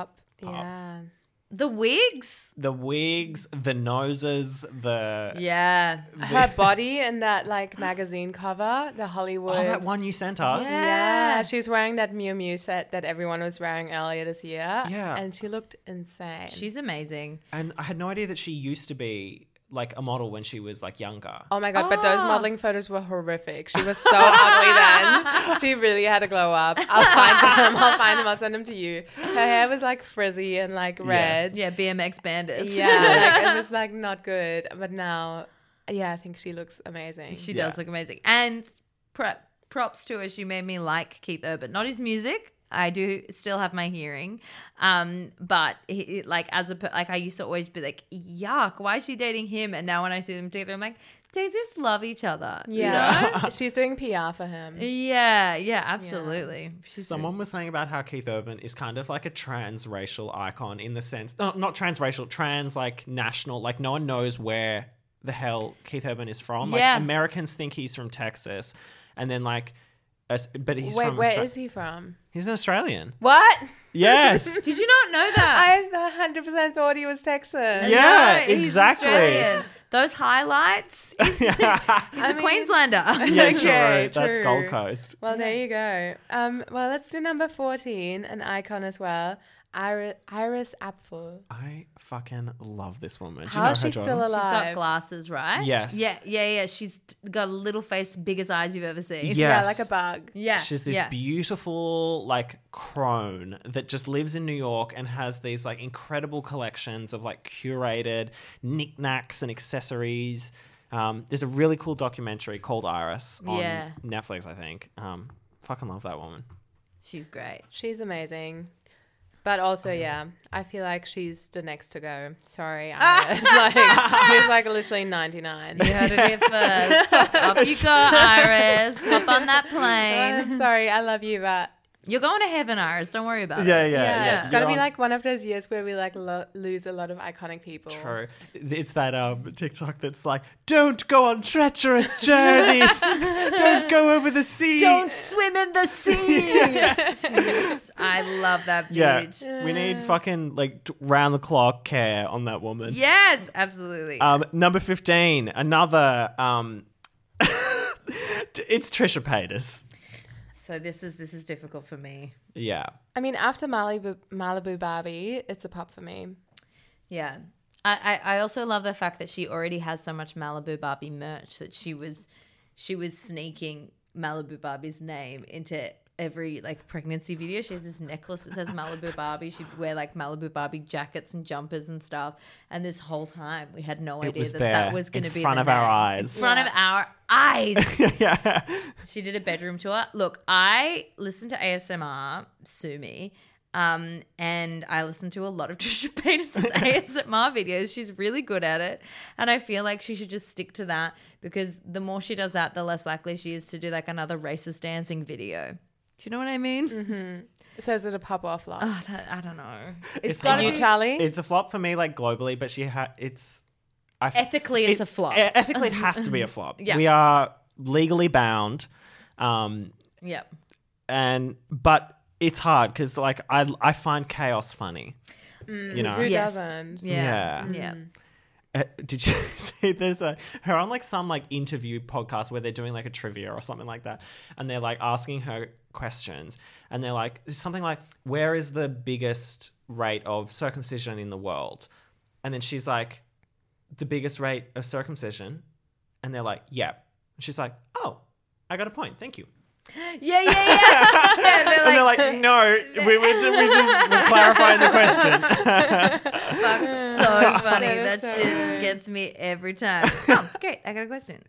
Yeah. The wigs? The wigs, the noses, the Yeah. Her body in that like magazine cover, the Hollywood. oh, that one you sent us. Yeah, she was wearing that Miu Miu set that everyone was wearing earlier this year. Yeah. And she looked insane. She's amazing. And I had no idea that she used to be like a model when she was like younger. Oh my God, but those modeling photos were horrific. She was so ugly then. She really had to glow up. I'll find them. I'll send them to you. Her hair was like frizzy and like red. Yeah, BMX bandits. Yeah, like, it was like not good. But now, yeah, I think she looks amazing. She does look amazing. And props to her. She made me like Keith Urban. Not his music. I do still have my hearing. But like I used to always be like, yuck, why is she dating him? And now when I see them together, I'm like, they just love each other. Yeah, You know? she's doing PR for him. Yeah, absolutely. Someone was saying about how Keith Urban is kind of like a transracial icon in the sense, not transracial, trans like national, like no one knows where the hell Keith Urban is from. Like Americans think he's from Texas, and then like, but he's from. Where is he from? He's an Australian. What? Yes. Did you not know that? I 100% thought he was Texan. Yeah, No, he's exactly. Australian. Those highlights, he's a Queenslander. Yeah, Okay, true. That's true. Gold Coast. Well, there you go. Well, let's do number 14, an icon as well. Iris Apfel. I fucking love this woman. Do you How know is her, she still Jordan? She's got alive? glasses, right? Yes. Yeah. She's got a little face, big as eyes you've ever seen. Yes. Yeah, like a bug. Yeah. She's this beautiful like crone that just lives in New York and has these like incredible collections of like curated knickknacks and accessories. There's a really cool documentary called Iris on Netflix, I think. Fucking love that woman. She's great. She's amazing. But also, yeah, I feel like she's the next to go. Sorry, Iris. She's like literally 99. You heard it here first. Off you go, Iris. Hop on that plane. I'm sorry, I love you, but You're going to heaven, Iris. Don't worry about it. Yeah. it's got to be like one of those years where we like lose a lot of iconic people. True. It's that TikTok that's like, don't go on treacherous journeys. Don't go over the sea. Don't swim in the sea. Yes. I love that Yeah, bitch. we need fucking like round the clock care on that woman. Yes, absolutely. Number 15, another. It's Trisha Paytas. So this is difficult for me. Yeah. I mean, after Malibu Barbie, it's a pop for me. Yeah. I also love the fact that she already has so much Malibu Barbie merch that she was sneaking Malibu Barbie's name into every like pregnancy video. She has this necklace that says Malibu Barbie. She'd wear like Malibu Barbie jackets and jumpers and stuff. And this whole time we had no idea was that there that was going to in be front the of our name. eyes. In front of our eyes. Yeah. She did a bedroom tour. Look, I listened to ASMR, sue me, and I listened to a lot of Trisha Paytas' ASMR videos. She's really good at it, and I feel like she should just stick to that because the more she does that, the less likely she is to do like another racist dancing video. Do you know what I mean? Mm-hmm. So is it a pop or flop? Oh, I don't know. It's Got you, Charlie? It's a flop for me, like globally, but it's Ethically, it's a flop. Ethically, it has to be a flop. Yeah. We are legally bound. Yep. But it's hard because like I find chaos funny. You know? Who Yes. doesn't? Yeah. Yeah. Yeah. did you see there's her on like some like interview podcast where they're doing like a trivia or something like that, and they're like asking her questions, and they're like something like, where is the biggest rate of circumcision in the world? And then she's like, the biggest rate of circumcision? And they're like, yeah. And she's like, oh, I got a point, thank you. Yeah. And they're like, no, we're clarifying the question. Fuck, so funny. That That is so shit good. gets me every time. Oh, great. I got a question.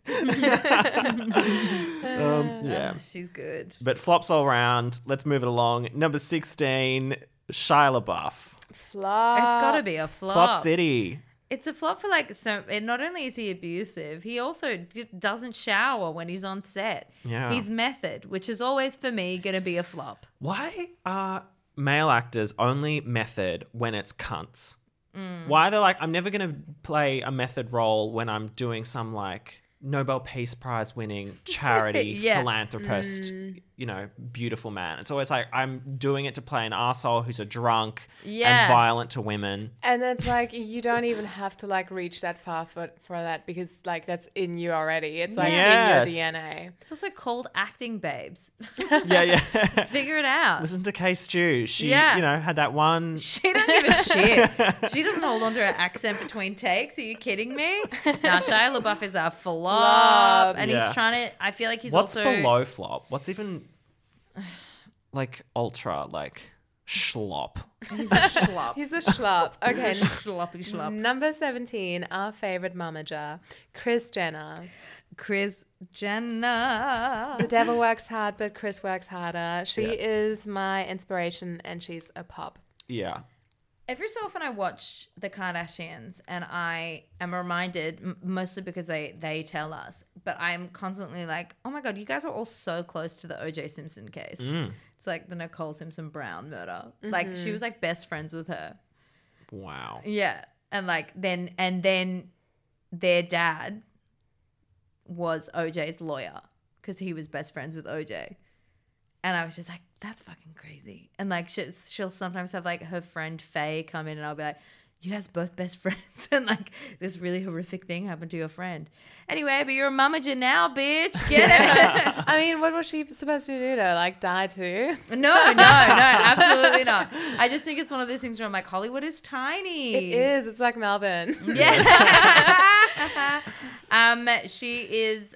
Yeah. She's good. But flops all round. Let's move it along. Number 16, Shia LaBeouf. Flop. It's got to be a flop. Flop City. It's a flop for like, so not only is he abusive, he also doesn't shower when he's on set. Yeah. His method, which is always for me going to be a flop. Why are male actors only method when it's cunts? Why they're like, I'm never going to play a method role when I'm doing some like Nobel Peace Prize winning charity Yeah. philanthropist, you know, beautiful man. It's always like, I'm doing it to play an asshole who's a drunk Yeah. and violent to women. And it's like you don't even have to like reach that far for that because like that's in you already. It's like Yes. in your DNA. It's also called acting, babes. Yeah. Figure it out. Listen to Kay Stew. She, Yeah. you know, had that one. She don't give a shit. She doesn't hold on to her accent between takes. Are you kidding me? Now Shia LaBeouf is a flop. And Yeah. he's trying to, I feel like he's What's also... below flop? What's even like ultra like schlop? He's a schlop. He's a schlop. Okay. He's a sloppy schlop. Number 17, our favorite momager, Kris Jenner. Kris Jenner. The devil works hard, but Kris works harder. She is my inspiration and she's a pop. Yeah. Every so often I watch the Kardashians and I am reminded, mostly because they tell us, but I'm constantly like, oh my God, you guys are all so close to the O.J. Simpson case. It's like the Nicole Simpson Brown murder. Like she was like best friends with her. Wow. Yeah. And like then their dad was OJ's lawyer because he was best friends with OJ. And I was just like, that's fucking crazy. And like she'll sometimes have like her friend Faye come in and I'll be like, you guys both best friends. And like this really horrific thing happened to your friend. Anyway, but you're a momager now, bitch. Get it? I mean, what was she supposed to do though? Like die too? No, absolutely not. I just think it's one of those things where I'm like, Hollywood is tiny. It is. It's like Melbourne. Yeah. She is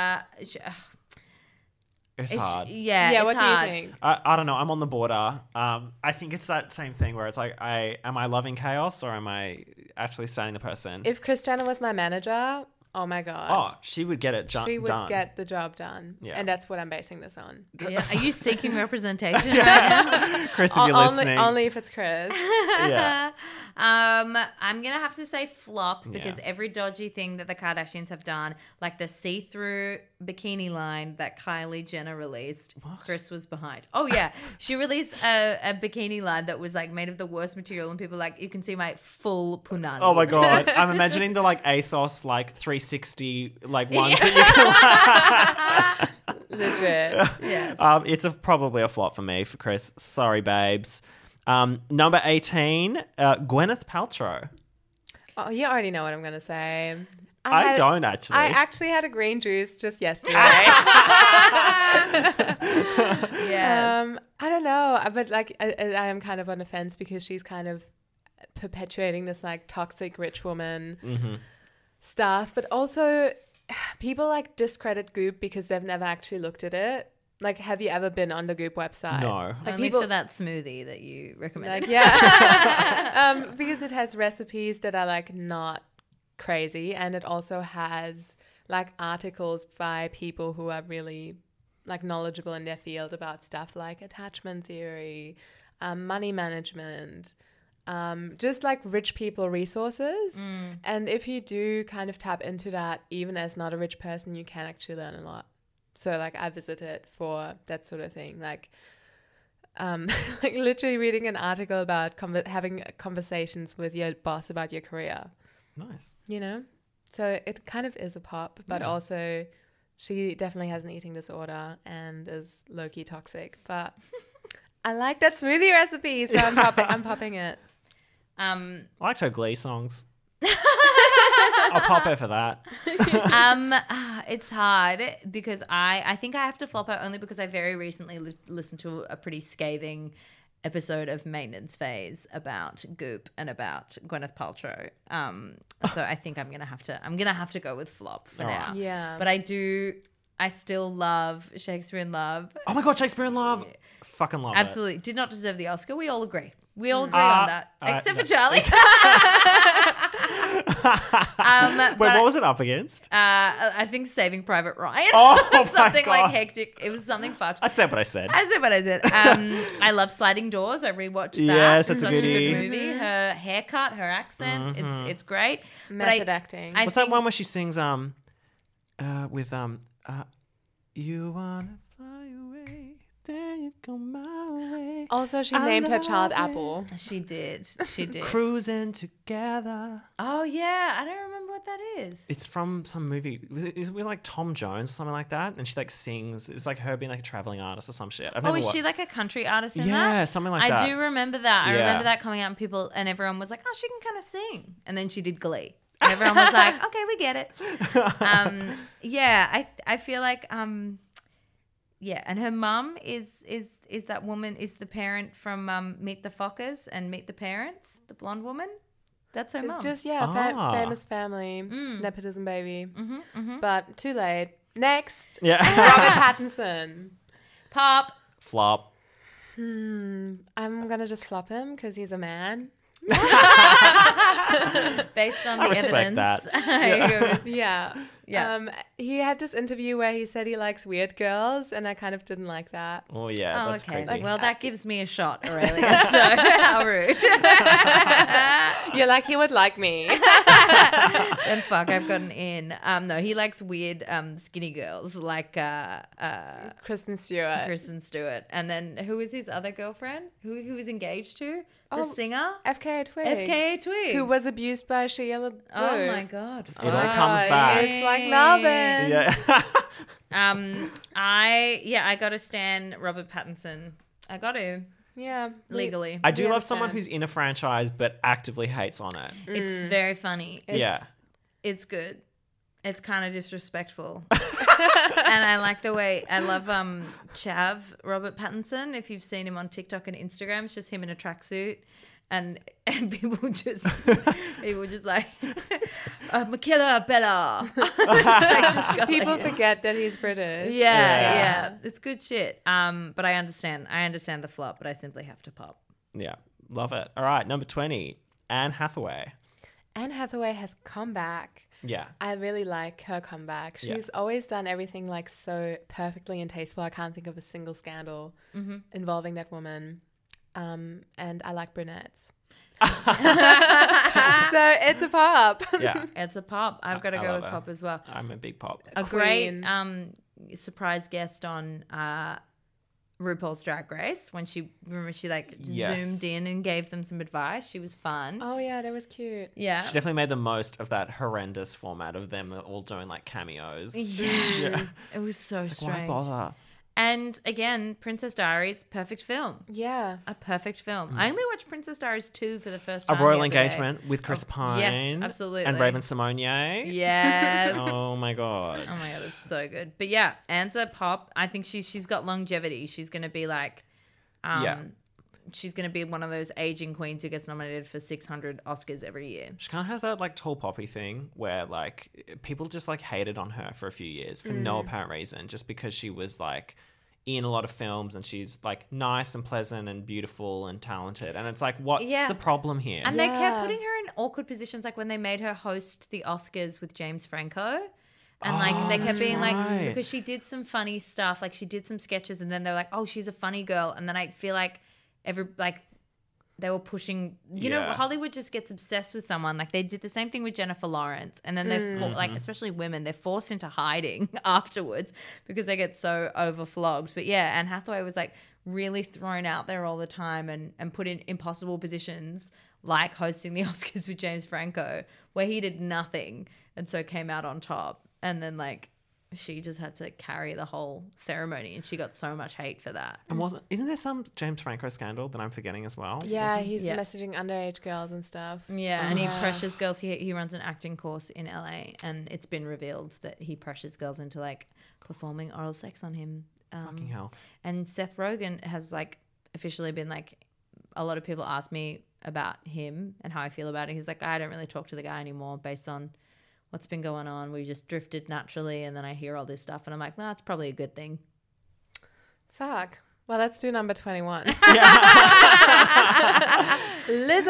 It's hard. yeah, Yeah, it's what hard. do you think? I don't know. I'm on the border. I think it's that same thing where it's like, am I loving chaos or am I actually standing the person? If Kris Jenner was my manager, oh my God. Oh, she would get it She would done. get the job done. Yeah. And that's what I'm basing this on. Yeah. Are you seeking representation right now? Chris, if you're listening. Only if it's Kris. Yeah. I'm gonna have to say flop because Yeah. every dodgy thing that the Kardashians have done, like the see-through bikini line that Kylie Jenner released, Kris was behind. Oh yeah, she released a bikini line that was like made of the worst material, and people were like, you can see my full punani. Oh my God. I'm imagining the like ASOS like 360 like ones that you can Legit. Yes. It's probably a flop for me, for Chris. Sorry, babes. Number 18, Gwyneth Paltrow. Oh, you already know what I'm going to say. I don't actually. I actually had a green juice just yesterday. Yes. I don't know, but like I am kind of on the fence because she's kind of perpetuating this like toxic rich woman stuff, but also people like discredit Goop because they've never actually looked at it. Like, have you ever been on the Goop website? No. Like Only for that smoothie that you recommended. like, yeah. Because it has recipes that are like not crazy, and it also has like articles by people who are really like knowledgeable in their field about stuff like attachment theory, money management, just like rich people resources. And if you do kind of tap into that, even as not a rich person, you can actually learn a lot. So like I visit it for that sort of thing, like like literally reading an article about having conversations with your boss about your career, Nice. you know? So it kind of is a pop, but also she definitely has an eating disorder and is low-key toxic. But I like that smoothie recipe, so I'm popping it. I liked her Glee songs. I'll pop her for that. It's hard because I think I have to flop her only because I very recently listened to a pretty scathing episode of Maintenance Phase about Goop and about Gwyneth Paltrow. So I think I'm gonna have to go with flop for now. Yeah. But I still love Shakespeare in Love. Oh my God, Shakespeare in Love. Fucking love it. Absolutely. Did not deserve the Oscar. We all agree. We all agree on that. Except for no. Charlie. Wait, what was it up against? I think Saving Private Ryan. Oh my something like God. hectic. It was something fucked. I said what I said. I said what I said. I love Sliding Doors. I rewatched that. Yes, that's It's a such goodie. a good movie. Her haircut, her accent, it's great. Method acting. I What's think, that one where she sings with you wanna fly away, there you go my way. Also, she named her child Apple. She did. Cruising together. Oh yeah, I don't remember what that is. It's from some movie. Is with like Tom Jones or something like that, and she like sings. It's like her being like a traveling artist or some shit. I've Oh, never is wa- she like a country artist in that? Yeah, something like that. I do remember that. I Yeah. remember that coming out and everyone was like, oh, she can kind of sing. And then she did Glee. And everyone was like, okay, we get it. I feel like, and her mum is that woman, is the parent from Meet the Fockers and Meet the Parents, the blonde woman. That's her mum. It's just, famous family, nepotism baby. But too late. Next, Yeah. Robert Pattinson. Pop. Flop. I'm going to just flop him because he's a man. Based on I the respect evidence. that. Yeah. Yeah. He had this interview where he said he likes weird girls, and I kind of didn't like that. Oh yeah, Oh, that's okay. creepy. Well, that gives me a shot, Aurelia. So how rude. You're like, he would like me. Then fuck, I've gotten in. No, he likes weird skinny girls like Kristen Stewart. Kristen Stewart. And then who is his other girlfriend? Who he was engaged to? The singer? FKA Twigs. FKA Twigs. Who was abused by Shia LaBeouf. Oh my god. It all comes back. It's like Melbourne. Yeah. I gotta stand Robert Pattinson. I got to. Yeah. Legally. I do We love someone understand. who's in a franchise but actively hates on it. It's very funny. It's good. It's kind of disrespectful. And I like the way, I love Chav, Robert Pattinson. If you've seen him on TikTok and Instagram, it's just him in a tracksuit. And people just like, Makilla better. People forget that he's British. Yeah. It's good shit. But I understand the flop, but I simply have to pop. Yeah. Love it. All right, number 20, Anne Hathaway. Anne Hathaway has come back. Yeah. I really like her comeback. She's always done everything like so perfectly and tasteful. I can't think of a single scandal involving that woman. And I like brunettes. So it's a pop. Yeah. It's a pop. I've got to I go love with her. pop as well. I'm a big pop. A Queen. great surprise guest on RuPaul's Drag Race when she Yes. zoomed in and gave them some advice. She was fun. Oh, yeah, that was cute. Yeah. She definitely made the most of that horrendous format of them all doing like cameos. Yeah. It was so Like, why strange. bother? And again, Princess Diaries, perfect film. Yeah. A perfect film. I only watched Princess Diaries 2 for the first time. A Royal the other day. Engagement with Chris Pine. Yes, absolutely. And Raven Simonier. Yes. Oh my god. Oh my god, it's so good. But yeah, Anne's a pop. I think she's got longevity. She's gonna be like, she's gonna be one of those aging queens who gets nominated for 600 Oscars every year. She kind of has that like tall poppy thing where like people just like hated on her for a few years for no apparent reason, just because she was like in a lot of films and she's like nice and pleasant and beautiful and talented. And it's like, what's the problem here? And they kept putting her in awkward positions, like when they made her host the Oscars with James Franco. And like they kept being right. like, because she did some funny stuff, like she did some sketches, and then they're like, oh, she's a funny girl. And then I feel like they were pushing, you know, Hollywood just gets obsessed with someone. Like they did the same thing with Jennifer Lawrence. And then they're like, especially women, they're forced into hiding afterwards because they get so overflogged. But yeah, Anne Hathaway was like really thrown out there all the time and put in impossible positions like hosting the Oscars with James Franco where he did nothing and so came out on top. And then like she just had to carry the whole ceremony, and she got so much hate for that. And isn't there some James Franco scandal that I'm forgetting as well? Yeah, he's Yeah. messaging underage girls and stuff. Yeah, and he pressures girls. He runs an acting course in LA, and it's been revealed that he pressures girls into like performing oral sex on him. Fucking hell. And Seth Rogen has like officially been like, a lot of people ask me about him and how I feel about it. He's like, I don't really talk to the guy anymore based on what's been going on. We just drifted naturally, and then I hear all this stuff, and I'm like, nah, it's probably a good thing. Fuck. Well, let's do number 21. Yeah. Lizzo.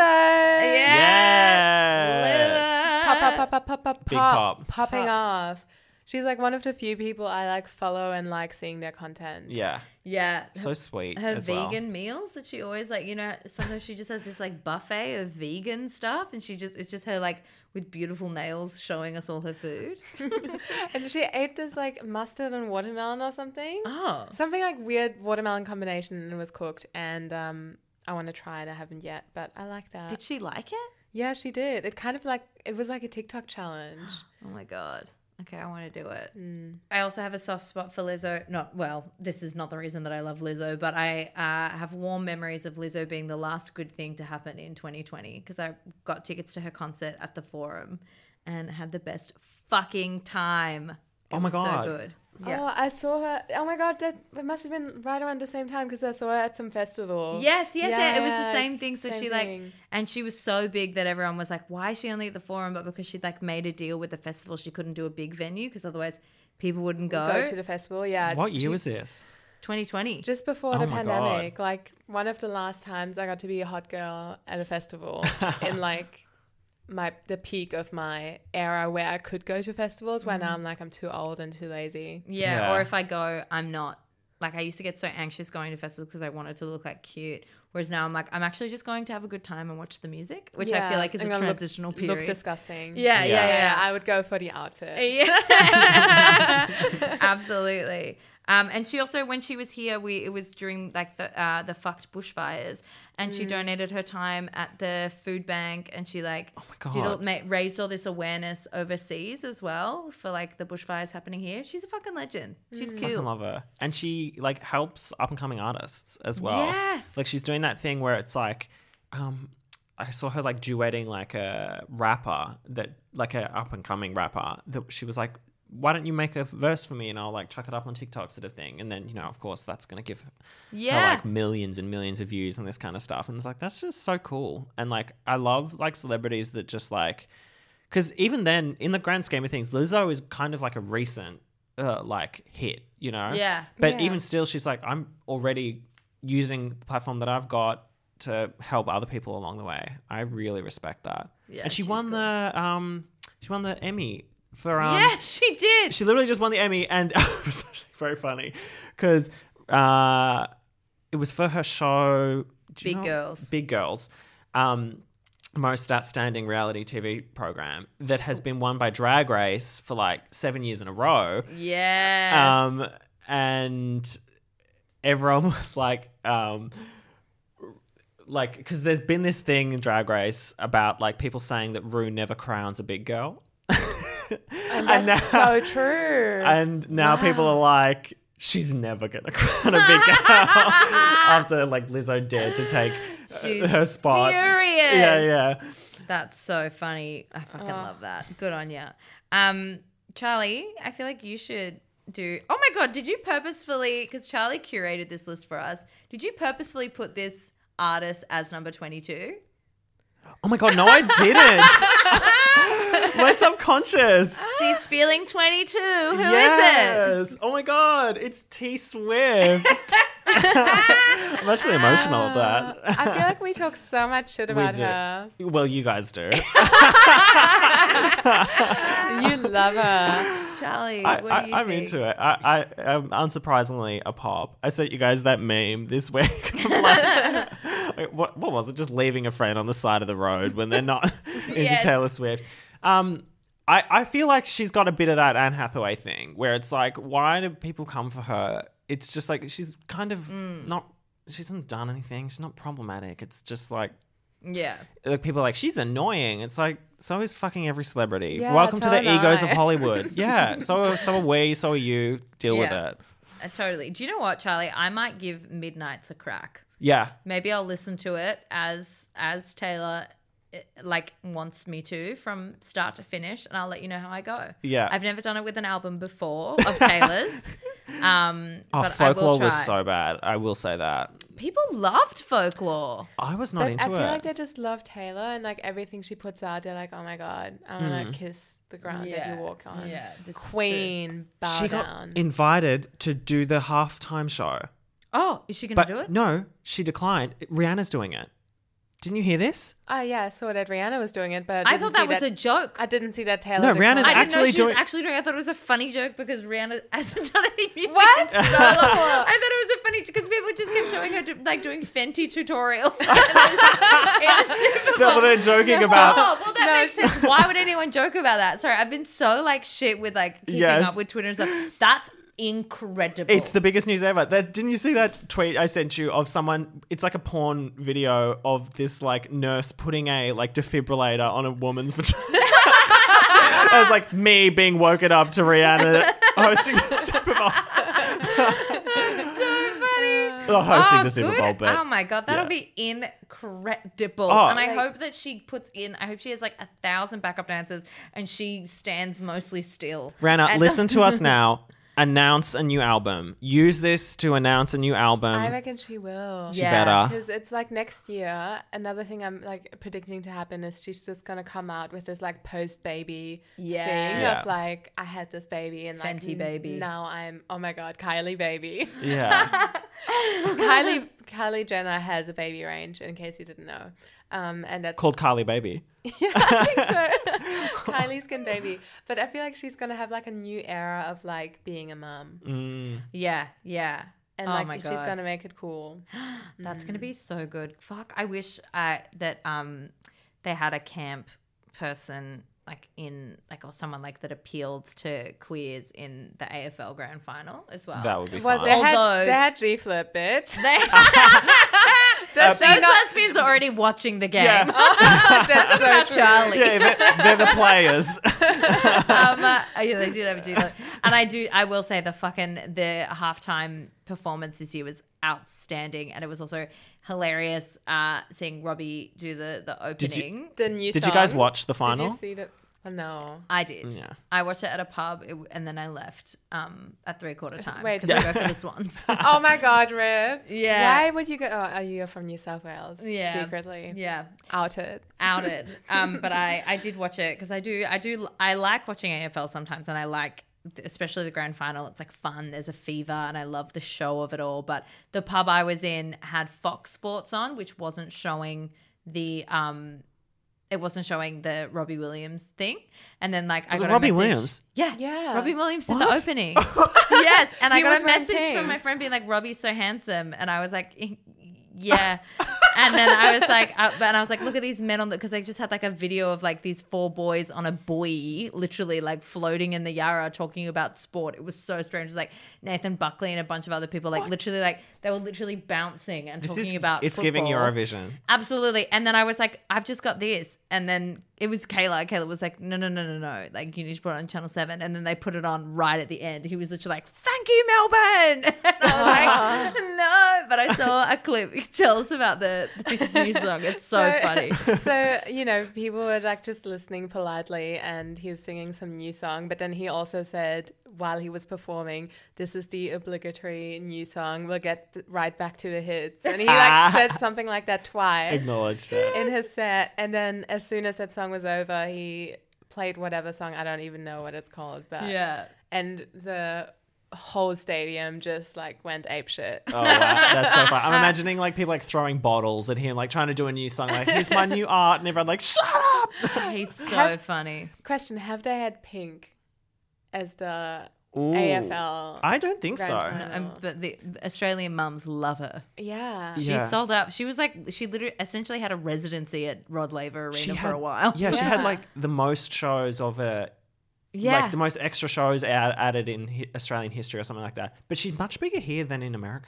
Yes. Pop. Big pop. Popping off. She's like one of the few people I like follow and like seeing their content. Yeah. Yeah. So sweet. Her as well. vegan meals that she always like, you know, sometimes she just has this like buffet of vegan stuff, and it's just her like with beautiful nails showing us all her food. And she ate this like mustard and watermelon or something. Oh. Something like weird watermelon combination, and it was cooked. And I want to try it. I haven't yet, but I like that. Did she like it? Yeah, she did. It kind of like, it was like a TikTok challenge. Oh my God. Okay, I want to do it. I also have a soft spot for Lizzo. This is not the reason that I love Lizzo, but I have warm memories of Lizzo being the last good thing to happen in 2020, because I got tickets to her concert at the Forum and had the best fucking time. Oh my God. So good. Yeah. Oh, I saw her. Oh my God, it must have been right around the same time because I saw her at some festival. Yes. It was the same thing. So same she thing. like, and she was so big that everyone was like, why is she only at the Forum? But because she'd like made a deal with the festival, she couldn't do a big venue because otherwise people wouldn't Go to the festival. Yeah. What year was this? 2020. Just before Oh the my pandemic. Like one of the last times I got to be a hot girl at a festival in like the peak of my era where I could go to festivals, where now I'm like, I'm too old and too lazy. Yeah, or if I go, I'm not. Like, I used to get so anxious going to festivals because I wanted to look like cute. Whereas now I'm like, I'm actually just going to have a good time and watch the music, which I feel like is a I'm gonna transitional period. Look disgusting. Yeah. I would go for the outfit. Yeah. Absolutely. And she also, when she was here, it was during like the fucked bushfires, and she donated her time at the food bank, and she like raised all this awareness overseas as well for like the bushfires happening here. She's a fucking legend. She's I cool. love her. And she like helps up and coming artists as well. Yes. Like she's doing that thing where it's like, I saw her like duetting like a rapper like a up and coming rapper that she was like, why don't you make a verse for me and I'll like chuck it up on TikTok sort of thing. And then, you know, of course that's going to give her like millions and millions of views and this kind of stuff. And it's like, that's just so cool. And like, I love like celebrities that just like, because even then in the grand scheme of things, Lizzo is kind of like a recent like hit, you know? Yeah. But even still, she's like, I'm already using the platform that I've got to help other people along the way. I really respect that. Yeah, and she she's won the Emmy for yeah, she did. She literally just won the Emmy, and it was actually very funny because it was for her show Big Girls, most outstanding reality TV program that has been won by Drag Race for like 7 years in a row. Yes. And everyone was like because there's been this thing in Drag Race about like people saying that Rue never crowns a big girl. And that's so true. And now people are like, she's never going to crown a big girl after like Lizzo dared to take her spot. Furious. Yeah. That's so funny. I fucking love that. Good on ya. Charlie, I feel like you should do... Oh my God, did you purposefully... Because Charlie curated this list for us. Did you purposefully put this artist as number 22? Oh my God, no, I didn't. My subconscious. She's feeling 22. Who is Yes. Oh my God, it's T Swift. I'm actually emotional at that. I feel like we talk so much shit about her. Well, you guys do. You love her. it? Charlie, what do you I'm think? into it. I'm unsurprisingly a pop. I sent you guys that meme this week. I'm like, what was it? Just leaving a friend on the side of the road when they're not into Yes. Taylor Swift. I feel like she's got a bit of that Anne Hathaway thing where it's like, why do people come for her? It's just like she's kind of not. She hasn't done anything. She's not problematic. It's just like Yeah. Like people are like, she's annoying. It's like, so is fucking every celebrity. Yeah, Welcome to so the am egos I. of Hollywood. Yeah. So are we. So are you. Deal with Yeah. it. Totally. Do you know what, Charlie? I might give Midnights a crack. Yeah. Maybe I'll listen to it as Taylor like wants me to from start to finish, and I'll let you know how I go. Yeah. I've never done it with an album before of Taylor's. But I will Folklore try. was so bad. I will say that. People loved Folklore. I was not But I into feel it. like they just love Taylor, and like everything she puts out, they're like, oh my God, I want to kiss the ground that you walk on. Yeah, this is Queen, bow she got down. invited to do the halftime show. true. Oh, is she going But to do it? no, she declined. Rihanna's doing it. Didn't you hear this? Oh yeah, I saw that Rihanna was doing it, but I thought that was a joke. I didn't see that Taylor. No, declined. Rihanna's I didn't know actually she was doing- actually doing it. I thought it was a funny joke because Rihanna hasn't done any music What? in so long. I thought it was a funny because people just kept showing her like doing Fenty tutorials. in the Super No, Bowl. but they're joking about. Oh, well, that makes sense. Why would anyone joke about that? Sorry, I've been so like shit with like keeping Yes. up with Twitter and stuff. That's incredible. It's the biggest news ever. Didn't you see that tweet I sent you of someone? It's like a porn video of this like nurse putting a like defibrillator on a woman's vagina. It was like me being woken up to Rihanna hosting the Super Bowl. Hosting the Super good. Bowl, but oh my god, that'll yeah. be incredible. Oh. And I hope that she puts in. I hope she has like 1,000 backup dancers, and she stands mostly still. Rihanna, And- listen to us now. Announce a new album. Use this to announce a new album. I reckon she will. She Yeah. better. Because it's like next year, another thing I'm like predicting to happen is she's just gonna come out with this like post baby thing Yes. of like, I had this baby and like Fenty baby. now I'm, oh my God, Kylie baby. Yeah. Kylie Jenner has a baby range, in case you didn't know. And that's Called Kylie Baby. yeah, I think so. Kylie Skin Baby. But I feel like she's gonna have like a new era of like being a mum. Yeah, yeah. And oh like my god, she's gonna make it cool. that's gonna be so good. Fuck, I wish that they had a camp person like in like or someone like that appealed to queers in the AFL grand final as well. That would be Well, fun. they had G Flip, bitch. Those lesbians are already watching the game. Yeah. That's so About true. Charlie. Yeah, they're the players. Yeah, they did have a G-Lo. And I will say the halftime performance this year was outstanding, and it was also hilarious seeing Robbie do the opening. The new Did song. you guys watch the Did final? you see that? Oh, no. I did. Yeah. I watched it at a pub, and then I left at 3/4 time. Wait. because I go for the Swans. Oh my God, Rip. Yeah. Why would you go? Oh, are you from New South Wales? Yeah. Secretly. Yeah. Outed. Outed. But I did watch it because I like watching AFL sometimes, and I like especially the grand final. It's like fun. There's a fever, and I love the show of it all. But the pub I was in had Fox Sports on, which wasn't showing the it wasn't showing the Robbie Williams thing. And then like I Was got it Robbie a message. Williams? Yeah. Yeah. Robbie Williams did What? the opening. Yes. And I He got was a wearing message pink. from my friend being like, Robbie's so handsome. And I was like, yeah. And then I was like, look at these men on the, because they just had like a video of like these 4 boys on a buoy, literally like floating in the Yarra talking about sport. It was so strange. It was like Nathan Buckley and a bunch of other people, like literally like they were literally bouncing and talking about It's football. giving Eurovision. Absolutely. And then I was like, I've just got this. And then it was Kayla. Kayla was like, no. Like, you need to put it on Channel 7. And then they put it on right at the end. He was literally like, thank you, Melbourne. And I was like, no. But I saw a clip. Tell us about his new song. It's so funny. So, people were like just listening politely, and he was singing some new song. But then he also said, while he was performing, this is the obligatory new song. We'll get right back to the hits. And he like said something like that twice Acknowledged it. in his set. And then as soon as that song was over, he played whatever song. I don't even know what it's called. But Yeah. And the whole stadium just like went apeshit. Oh, wow. That's so fun. I'm imagining like people like throwing bottles at him, like trying to do a new song, like, here's my new art. And everyone like, shut up. He's so funny. Question, have they had Pink as the Ooh. AFL? I don't think so. Grand final? But the Australian mums love her. Yeah. She Yeah. sold out. She was like, she literally essentially had a residency at Rod Laver Arena for a while. Yeah, she had Yeah. like the most shows of it. Yeah. Like the most extra shows added in Australian history or something like that. But she's much bigger here than in America.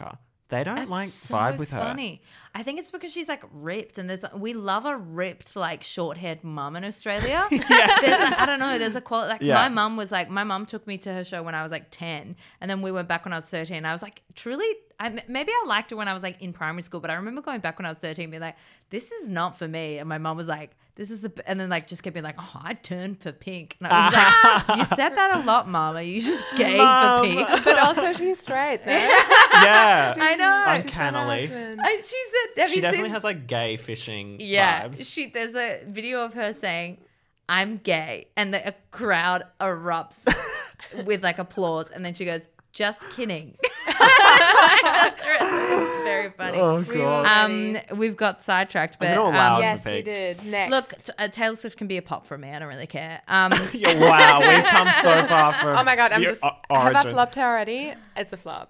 They don't That's like so vibe with her. funny. I think it's because she's like ripped, and we love a ripped like short-haired mum in Australia. I don't know. There's a quality. Like my mum took me to her show when I was like 10, and then we went back when I was 13. I was like, truly, maybe I liked her when I was like in primary school, but I remember going back when I was 13, being like, this is not for me. And my mum was like, this is and then like just kept being like, oh, I turned for pink. And I was like, you said that a lot, Mama. You just gay for pink. But also she's straight, though. Yeah. I know. Uncannily. She said, have She you definitely seen? has like gay fishing Yeah, vibes. there's a video of her saying, "I'm gay," and a crowd erupts with like applause, and then she goes, "Just kidding." It's very funny. Oh, God. We've got sidetracked, but I'm gonna allow Yes, for we pink. did. Next. look, Taylor Swift can be a pop for me. I don't really care. Yeah, wow, we've come so far from Oh my God, I'm your just. Have I origin. flopped her already? It's a flop.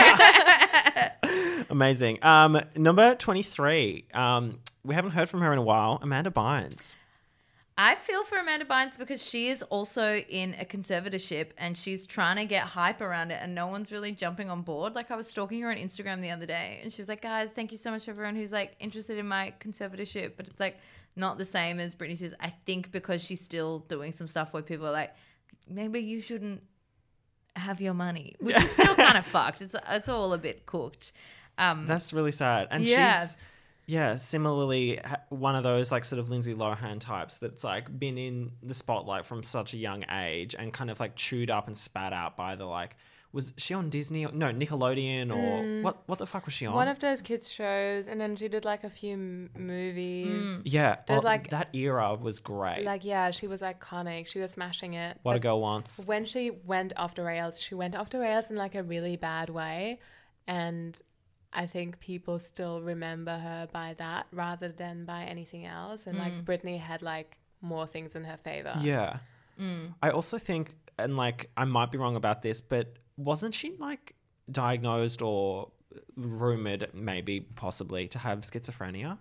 Sorry. Amazing. Number 23. We haven't heard from her in a while. Amanda Bynes. I feel for Amanda Bynes because she is also in a conservatorship and she's trying to get hype around it and no one's really jumping on board. Like I was stalking her on Instagram the other day and she was like, guys, thank you so much for everyone who's like interested in my conservatorship. But it's like not the same as Britney Spears. I think because she's still doing some stuff where people are like, maybe you shouldn't have your money, which is still kind of fucked. It's all a bit cooked. That's really sad. And Yeah. she's, similarly one of those like sort of Lindsay Lohan types that's like been in the spotlight from such a young age and kind of like chewed up and spat out by the like, was she on Disney? No, Nickelodeon or what the fuck was she on? One of those kids shows, and then she did like a few movies. Yeah. There's, Oh, like- that era was great. Like, yeah, she was iconic. She was smashing it. What a But Girl Wants. when she went off the rails, she went off the rails in like a really bad way. And I think people still remember her by that rather than by anything else. And like Britney had like more things in her favor. Yeah. I also think, and like I might be wrong about this, but wasn't she like diagnosed or rumored maybe possibly to have schizophrenia?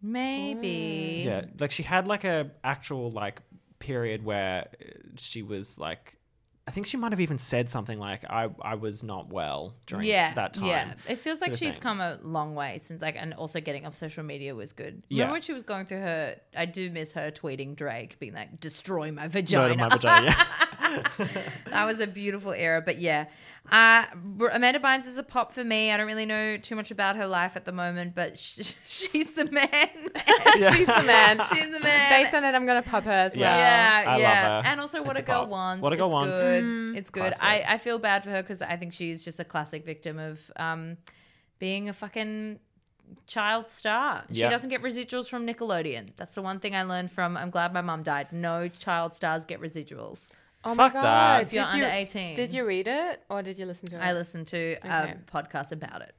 Maybe. Yeah, like she had like a actual like period where she was like, I think she might have even said something like I was not well during that time. Yeah, it feels like sort of she's thing. come a long way since like, and also getting off social media was good. Yeah. Remember when she was going through her? I do miss her tweeting Drake, being like, "Destroy my vagina." No, my vagina. Yeah. That was a beautiful era, but yeah. Amanda Bynes is a pop for me. I don't really know too much about her life at the moment, but she's the man. She's the man. She's the man. Based on it, I'm going to pop her as well. Yeah. Yeah, I yeah. love her. And also What It's a Girl pop. Wants. What a Girl It's Wants. good. It's good. Classic. I feel bad for her because I think she's just a classic victim of being a fucking child star. She Yeah. doesn't get residuals from Nickelodeon. That's the one thing I learned from I'm glad my mum died. No child stars get residuals. Oh Fuck my God. that. If you're Did under you- 18. Did you read it or did you listen to it? I listened to Okay. a podcast about it.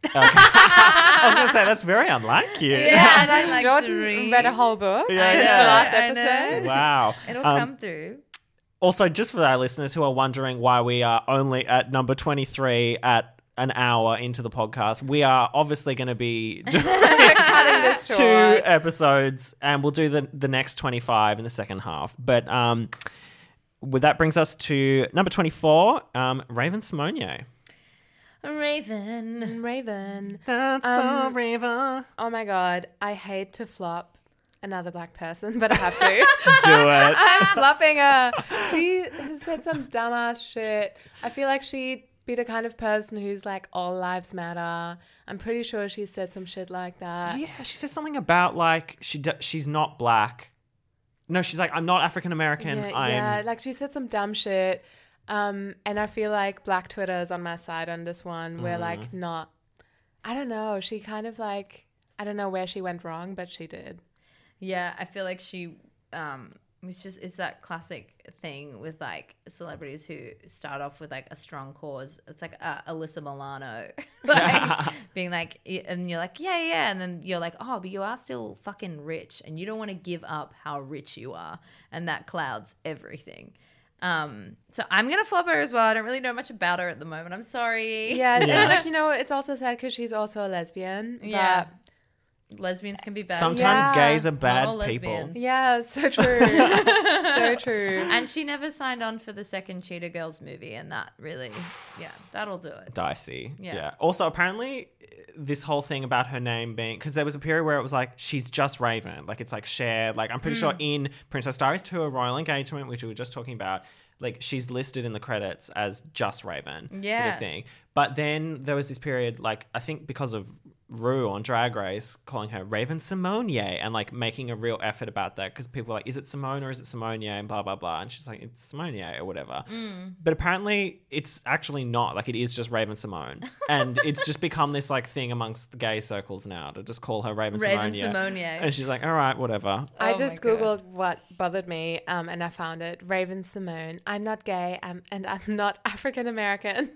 I was going to say, that's very unlike you. Yeah, and I like Jordan to read. read a whole book Yeah, since yeah. the last I know. episode. Wow. It'll come through. Also, just for our listeners who are wondering why we are only at number 23 at an hour into the podcast, we are obviously going to be doing Cutting this 2 short. episodes, and we'll do the next 25 in the second half. But that brings us to number 24, Raven Simonier. Raven. Raven. That's the Raven. Oh my God. I hate to flop another black person, but I have to. Do it. I'm flopping her. She has said some dumbass shit. I feel like she'd be the kind of person who's like, all lives matter. I'm pretty sure she said some shit like that. Yeah, she said something about like she's not black. No, she's like, I'm not African American. Yeah, like she said some dumb shit. And I feel like Black Twitter is on my side on this one. We're like not, I don't know. She kind of like, I don't know where she went wrong, but she did. Yeah, I feel like she it's that classic thing with like celebrities who start off with like a strong cause. It's like Alyssa Milano like being like, and you're like, yeah, and then you're like, oh, but you are still fucking rich and you don't want to give up how rich you are, and that clouds everything. So I'm gonna flop her as well. I don't really know much about her at the moment. I'm sorry. Yeah, and like, you know, it's also sad because she's also a lesbian. Yeah. But Lesbians can be bad. Sometimes Yeah. gays are Not bad all people. lesbians. yeah, so true. So true. And she never signed on for the second Cheetah Girls movie, and that really, yeah, that'll do it. Dicey. Yeah. Yeah. Also, apparently, this whole thing about her name being, because there was a period where it was like she's just Raven, like it's like shared. Like I'm pretty sure in Princess Diaries 2, A Royal Engagement, which we were just talking about, like she's listed in the credits as just Raven, sort Yeah. of thing. But then there was this period, like I think because of Rue on Drag Race calling her Raven Simonier and like making a real effort about that, because people were like, is it Simone or is it Simonier, and blah blah blah, and she's like, it's Simonier or whatever. But apparently it's actually not, like it is just Raven Simone, and it's just become this like thing amongst the gay circles now to just call her Raven Simonier. And she's like, all right, whatever. I Oh just my God. googled what bothered me, and I found it. Raven Simone. I'm not gay, and I'm not African American.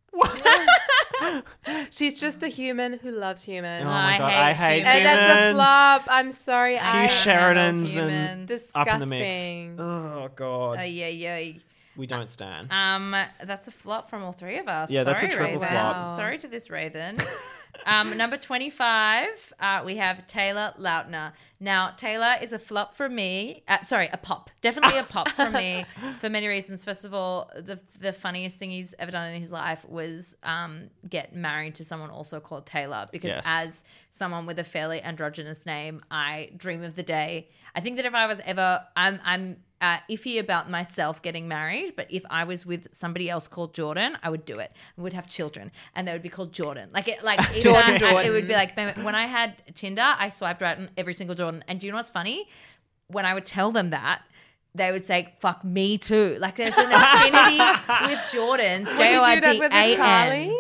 She's just a human who loves humans. Oh my I God, hate I hate humans. And that's a humans. flop. I'm sorry. Hugh I Sheridan's and humans. up in the mix. Disgusting. Oh God, Yeah. we don't stand. That's a flop from all three of us. Yeah, that's a Sorry, triple Raven. flop. Sorry to this Raven. Number 25, we have Taylor Lautner. Now, Taylor is a flop for me. A pop. Definitely a pop for me for many reasons. First of all, the funniest thing he's ever done in his life was get married to someone also called Taylor, because Yes. as someone with a fairly androgynous name, I dream of the day. I think that if I was ever, I'm iffy about myself getting married, but if I was with somebody else called Jordan, I would do it. We would have children, and they would be called Jordan. Jordan. It would be like when I had Tinder, I swiped right on every single Jordan. And do you know what's funny? When I would tell them that, they would say, "Fuck me too." Like there's an affinity with Jordans. Would you do that with a Charlie?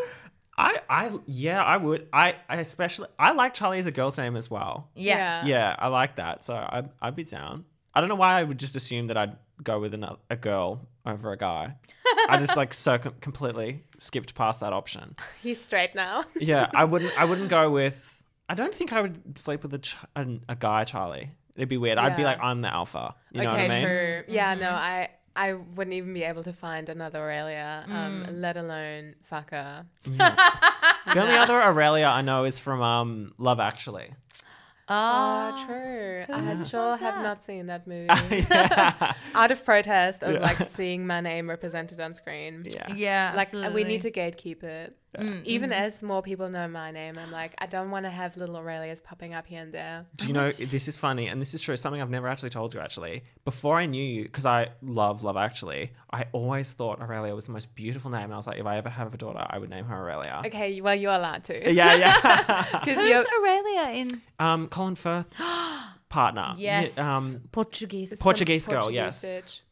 I would. I especially I like Charlie as a girl's name as well. Yeah. Yeah, I like that. So I'd be down. I don't know why I would just assume that I'd go with a girl over a guy. I just like completely skipped past that option. He's straight now. Yeah, I wouldn't go with. I don't think I would sleep with a guy Charlie. It'd be weird. I'd be Yeah. like, I'm the alpha. You know what I Okay, mean? true. Yeah, no, I wouldn't even be able to find another Aurelia, let alone fuck her. The only other Aurelia I know is from Love Actually. Oh, true. I still have not seen that movie. Yeah. Out of protest of like seeing my name represented on screen. Yeah. Yeah. Like we absolutely. need to gatekeep it. Even as more people know my name, I'm like, I don't want to have little Aurelias popping up here and there. Do you know, this is funny, and this is true, something I've never actually told you, actually. Before I knew you, because I love Actually, I always thought Aurelia was the most beautiful name, and I was like, if I ever have a daughter, I would name her Aurelia. Okay, well, you're allowed to. Yeah. Because Who's Aurelia in Colin Firth's partner. Yes. Yeah, Portuguese? Portuguese girl, yes. Bitch.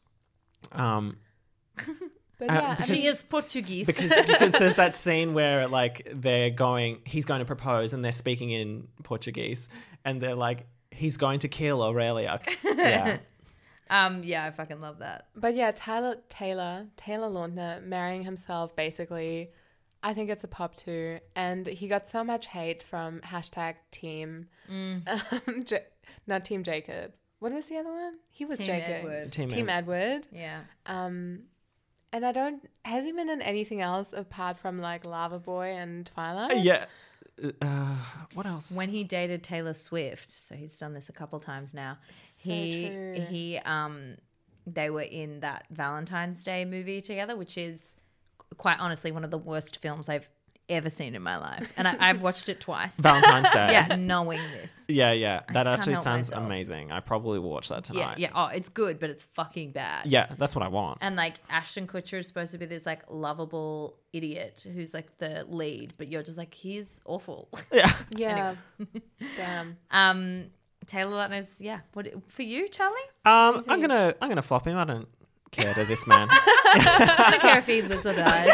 But But yeah, I She mean, is Portuguese. because there's that scene where like he's going to propose and they're speaking in Portuguese and they're like, he's going to kill Aurelia. Yeah. Yeah, I fucking love that. but yeah, Taylor Lautner marrying himself, basically, I think it's a pop too. And he got so much hate from #team, not Team Jacob. What was the other one? He was Team Jacob. Edward. Team Edward. Yeah. And has he been in anything else apart from like Lava Boy and Twilight? Yeah. What else? When he dated Taylor Swift, so he's done this a couple times now. So true. They were in that Valentine's Day movie together, which is quite honestly one of the worst films I've ever seen in my life, and I've watched it twice. Valentine's Day. Yeah, knowing this. Yeah. That can't actually help sounds myself. amazing. I probably will watch that tonight. Yeah. Oh, it's good, but it's fucking bad. Yeah, that's what I want. And like Ashton Kutcher is supposed to be this like lovable idiot who's like the lead, but you're just like, he's awful. Yeah. Yeah. Damn. Taylor Lautner's, yeah. What for you, Charlie? I'm gonna flop him. I don't care to this man. I don't care if he lives or dies.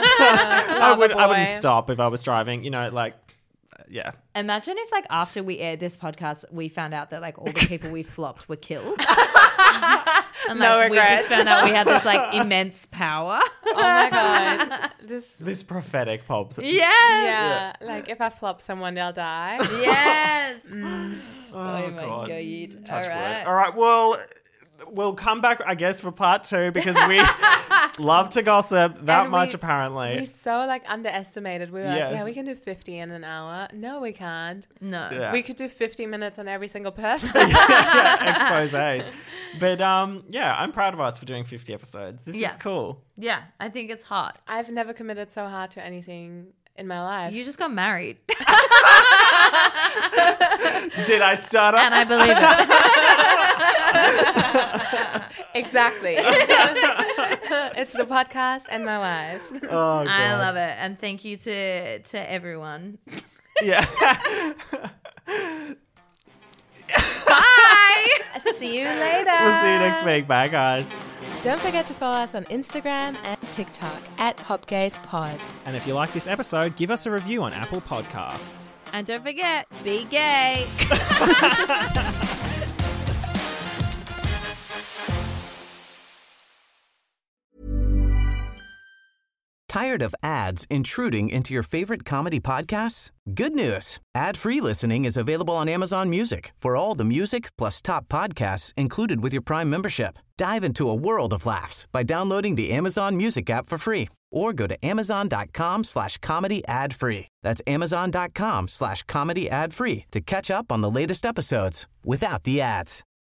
I Lava wouldn't Boy. stop if I was driving. You know, like, yeah. Imagine if like after we aired this podcast, we found out that like all the people we flopped were killed. And, No like, we regrets. just found out we had this like immense power. Oh my god. This prophetic pop. Yeah. Like if I flop someone, they'll die. Yes. Oh, my God. God. Touch All right. wood. All right. Well, we'll come back, I guess, for part 2 because we love to gossip that And much, we apparently. so like underestimated. We were like, Yes. yeah, we can do 50 in an hour. No, we can't. No. Yeah. We could do 50 minutes on every single person. Exposés. But yeah, I'm proud of us for doing 50 episodes. This Yeah. is cool. Yeah, I think it's hot. I've never committed so hard to anything in my life. You just got married. Did I stutter? And I believe it. Exactly. It's the podcast and my life. Oh, God. I love it. And thank you to everyone. Yeah. Bye. See you later. We'll see you next week. Bye, guys. Don't forget to follow us on Instagram and TikTok at HopGazePod. And if you like this episode, give us a review on Apple Podcasts. And don't forget, be gay. Tired of ads intruding into your favorite comedy podcasts? Good news. Ad-free listening is available on Amazon Music for all the music plus top podcasts included with your Prime membership. Dive into a world of laughs by downloading the Amazon Music app for free or go to amazon.com/comedy ad-free. That's amazon.com/comedy ad-free to catch up on the latest episodes without the ads.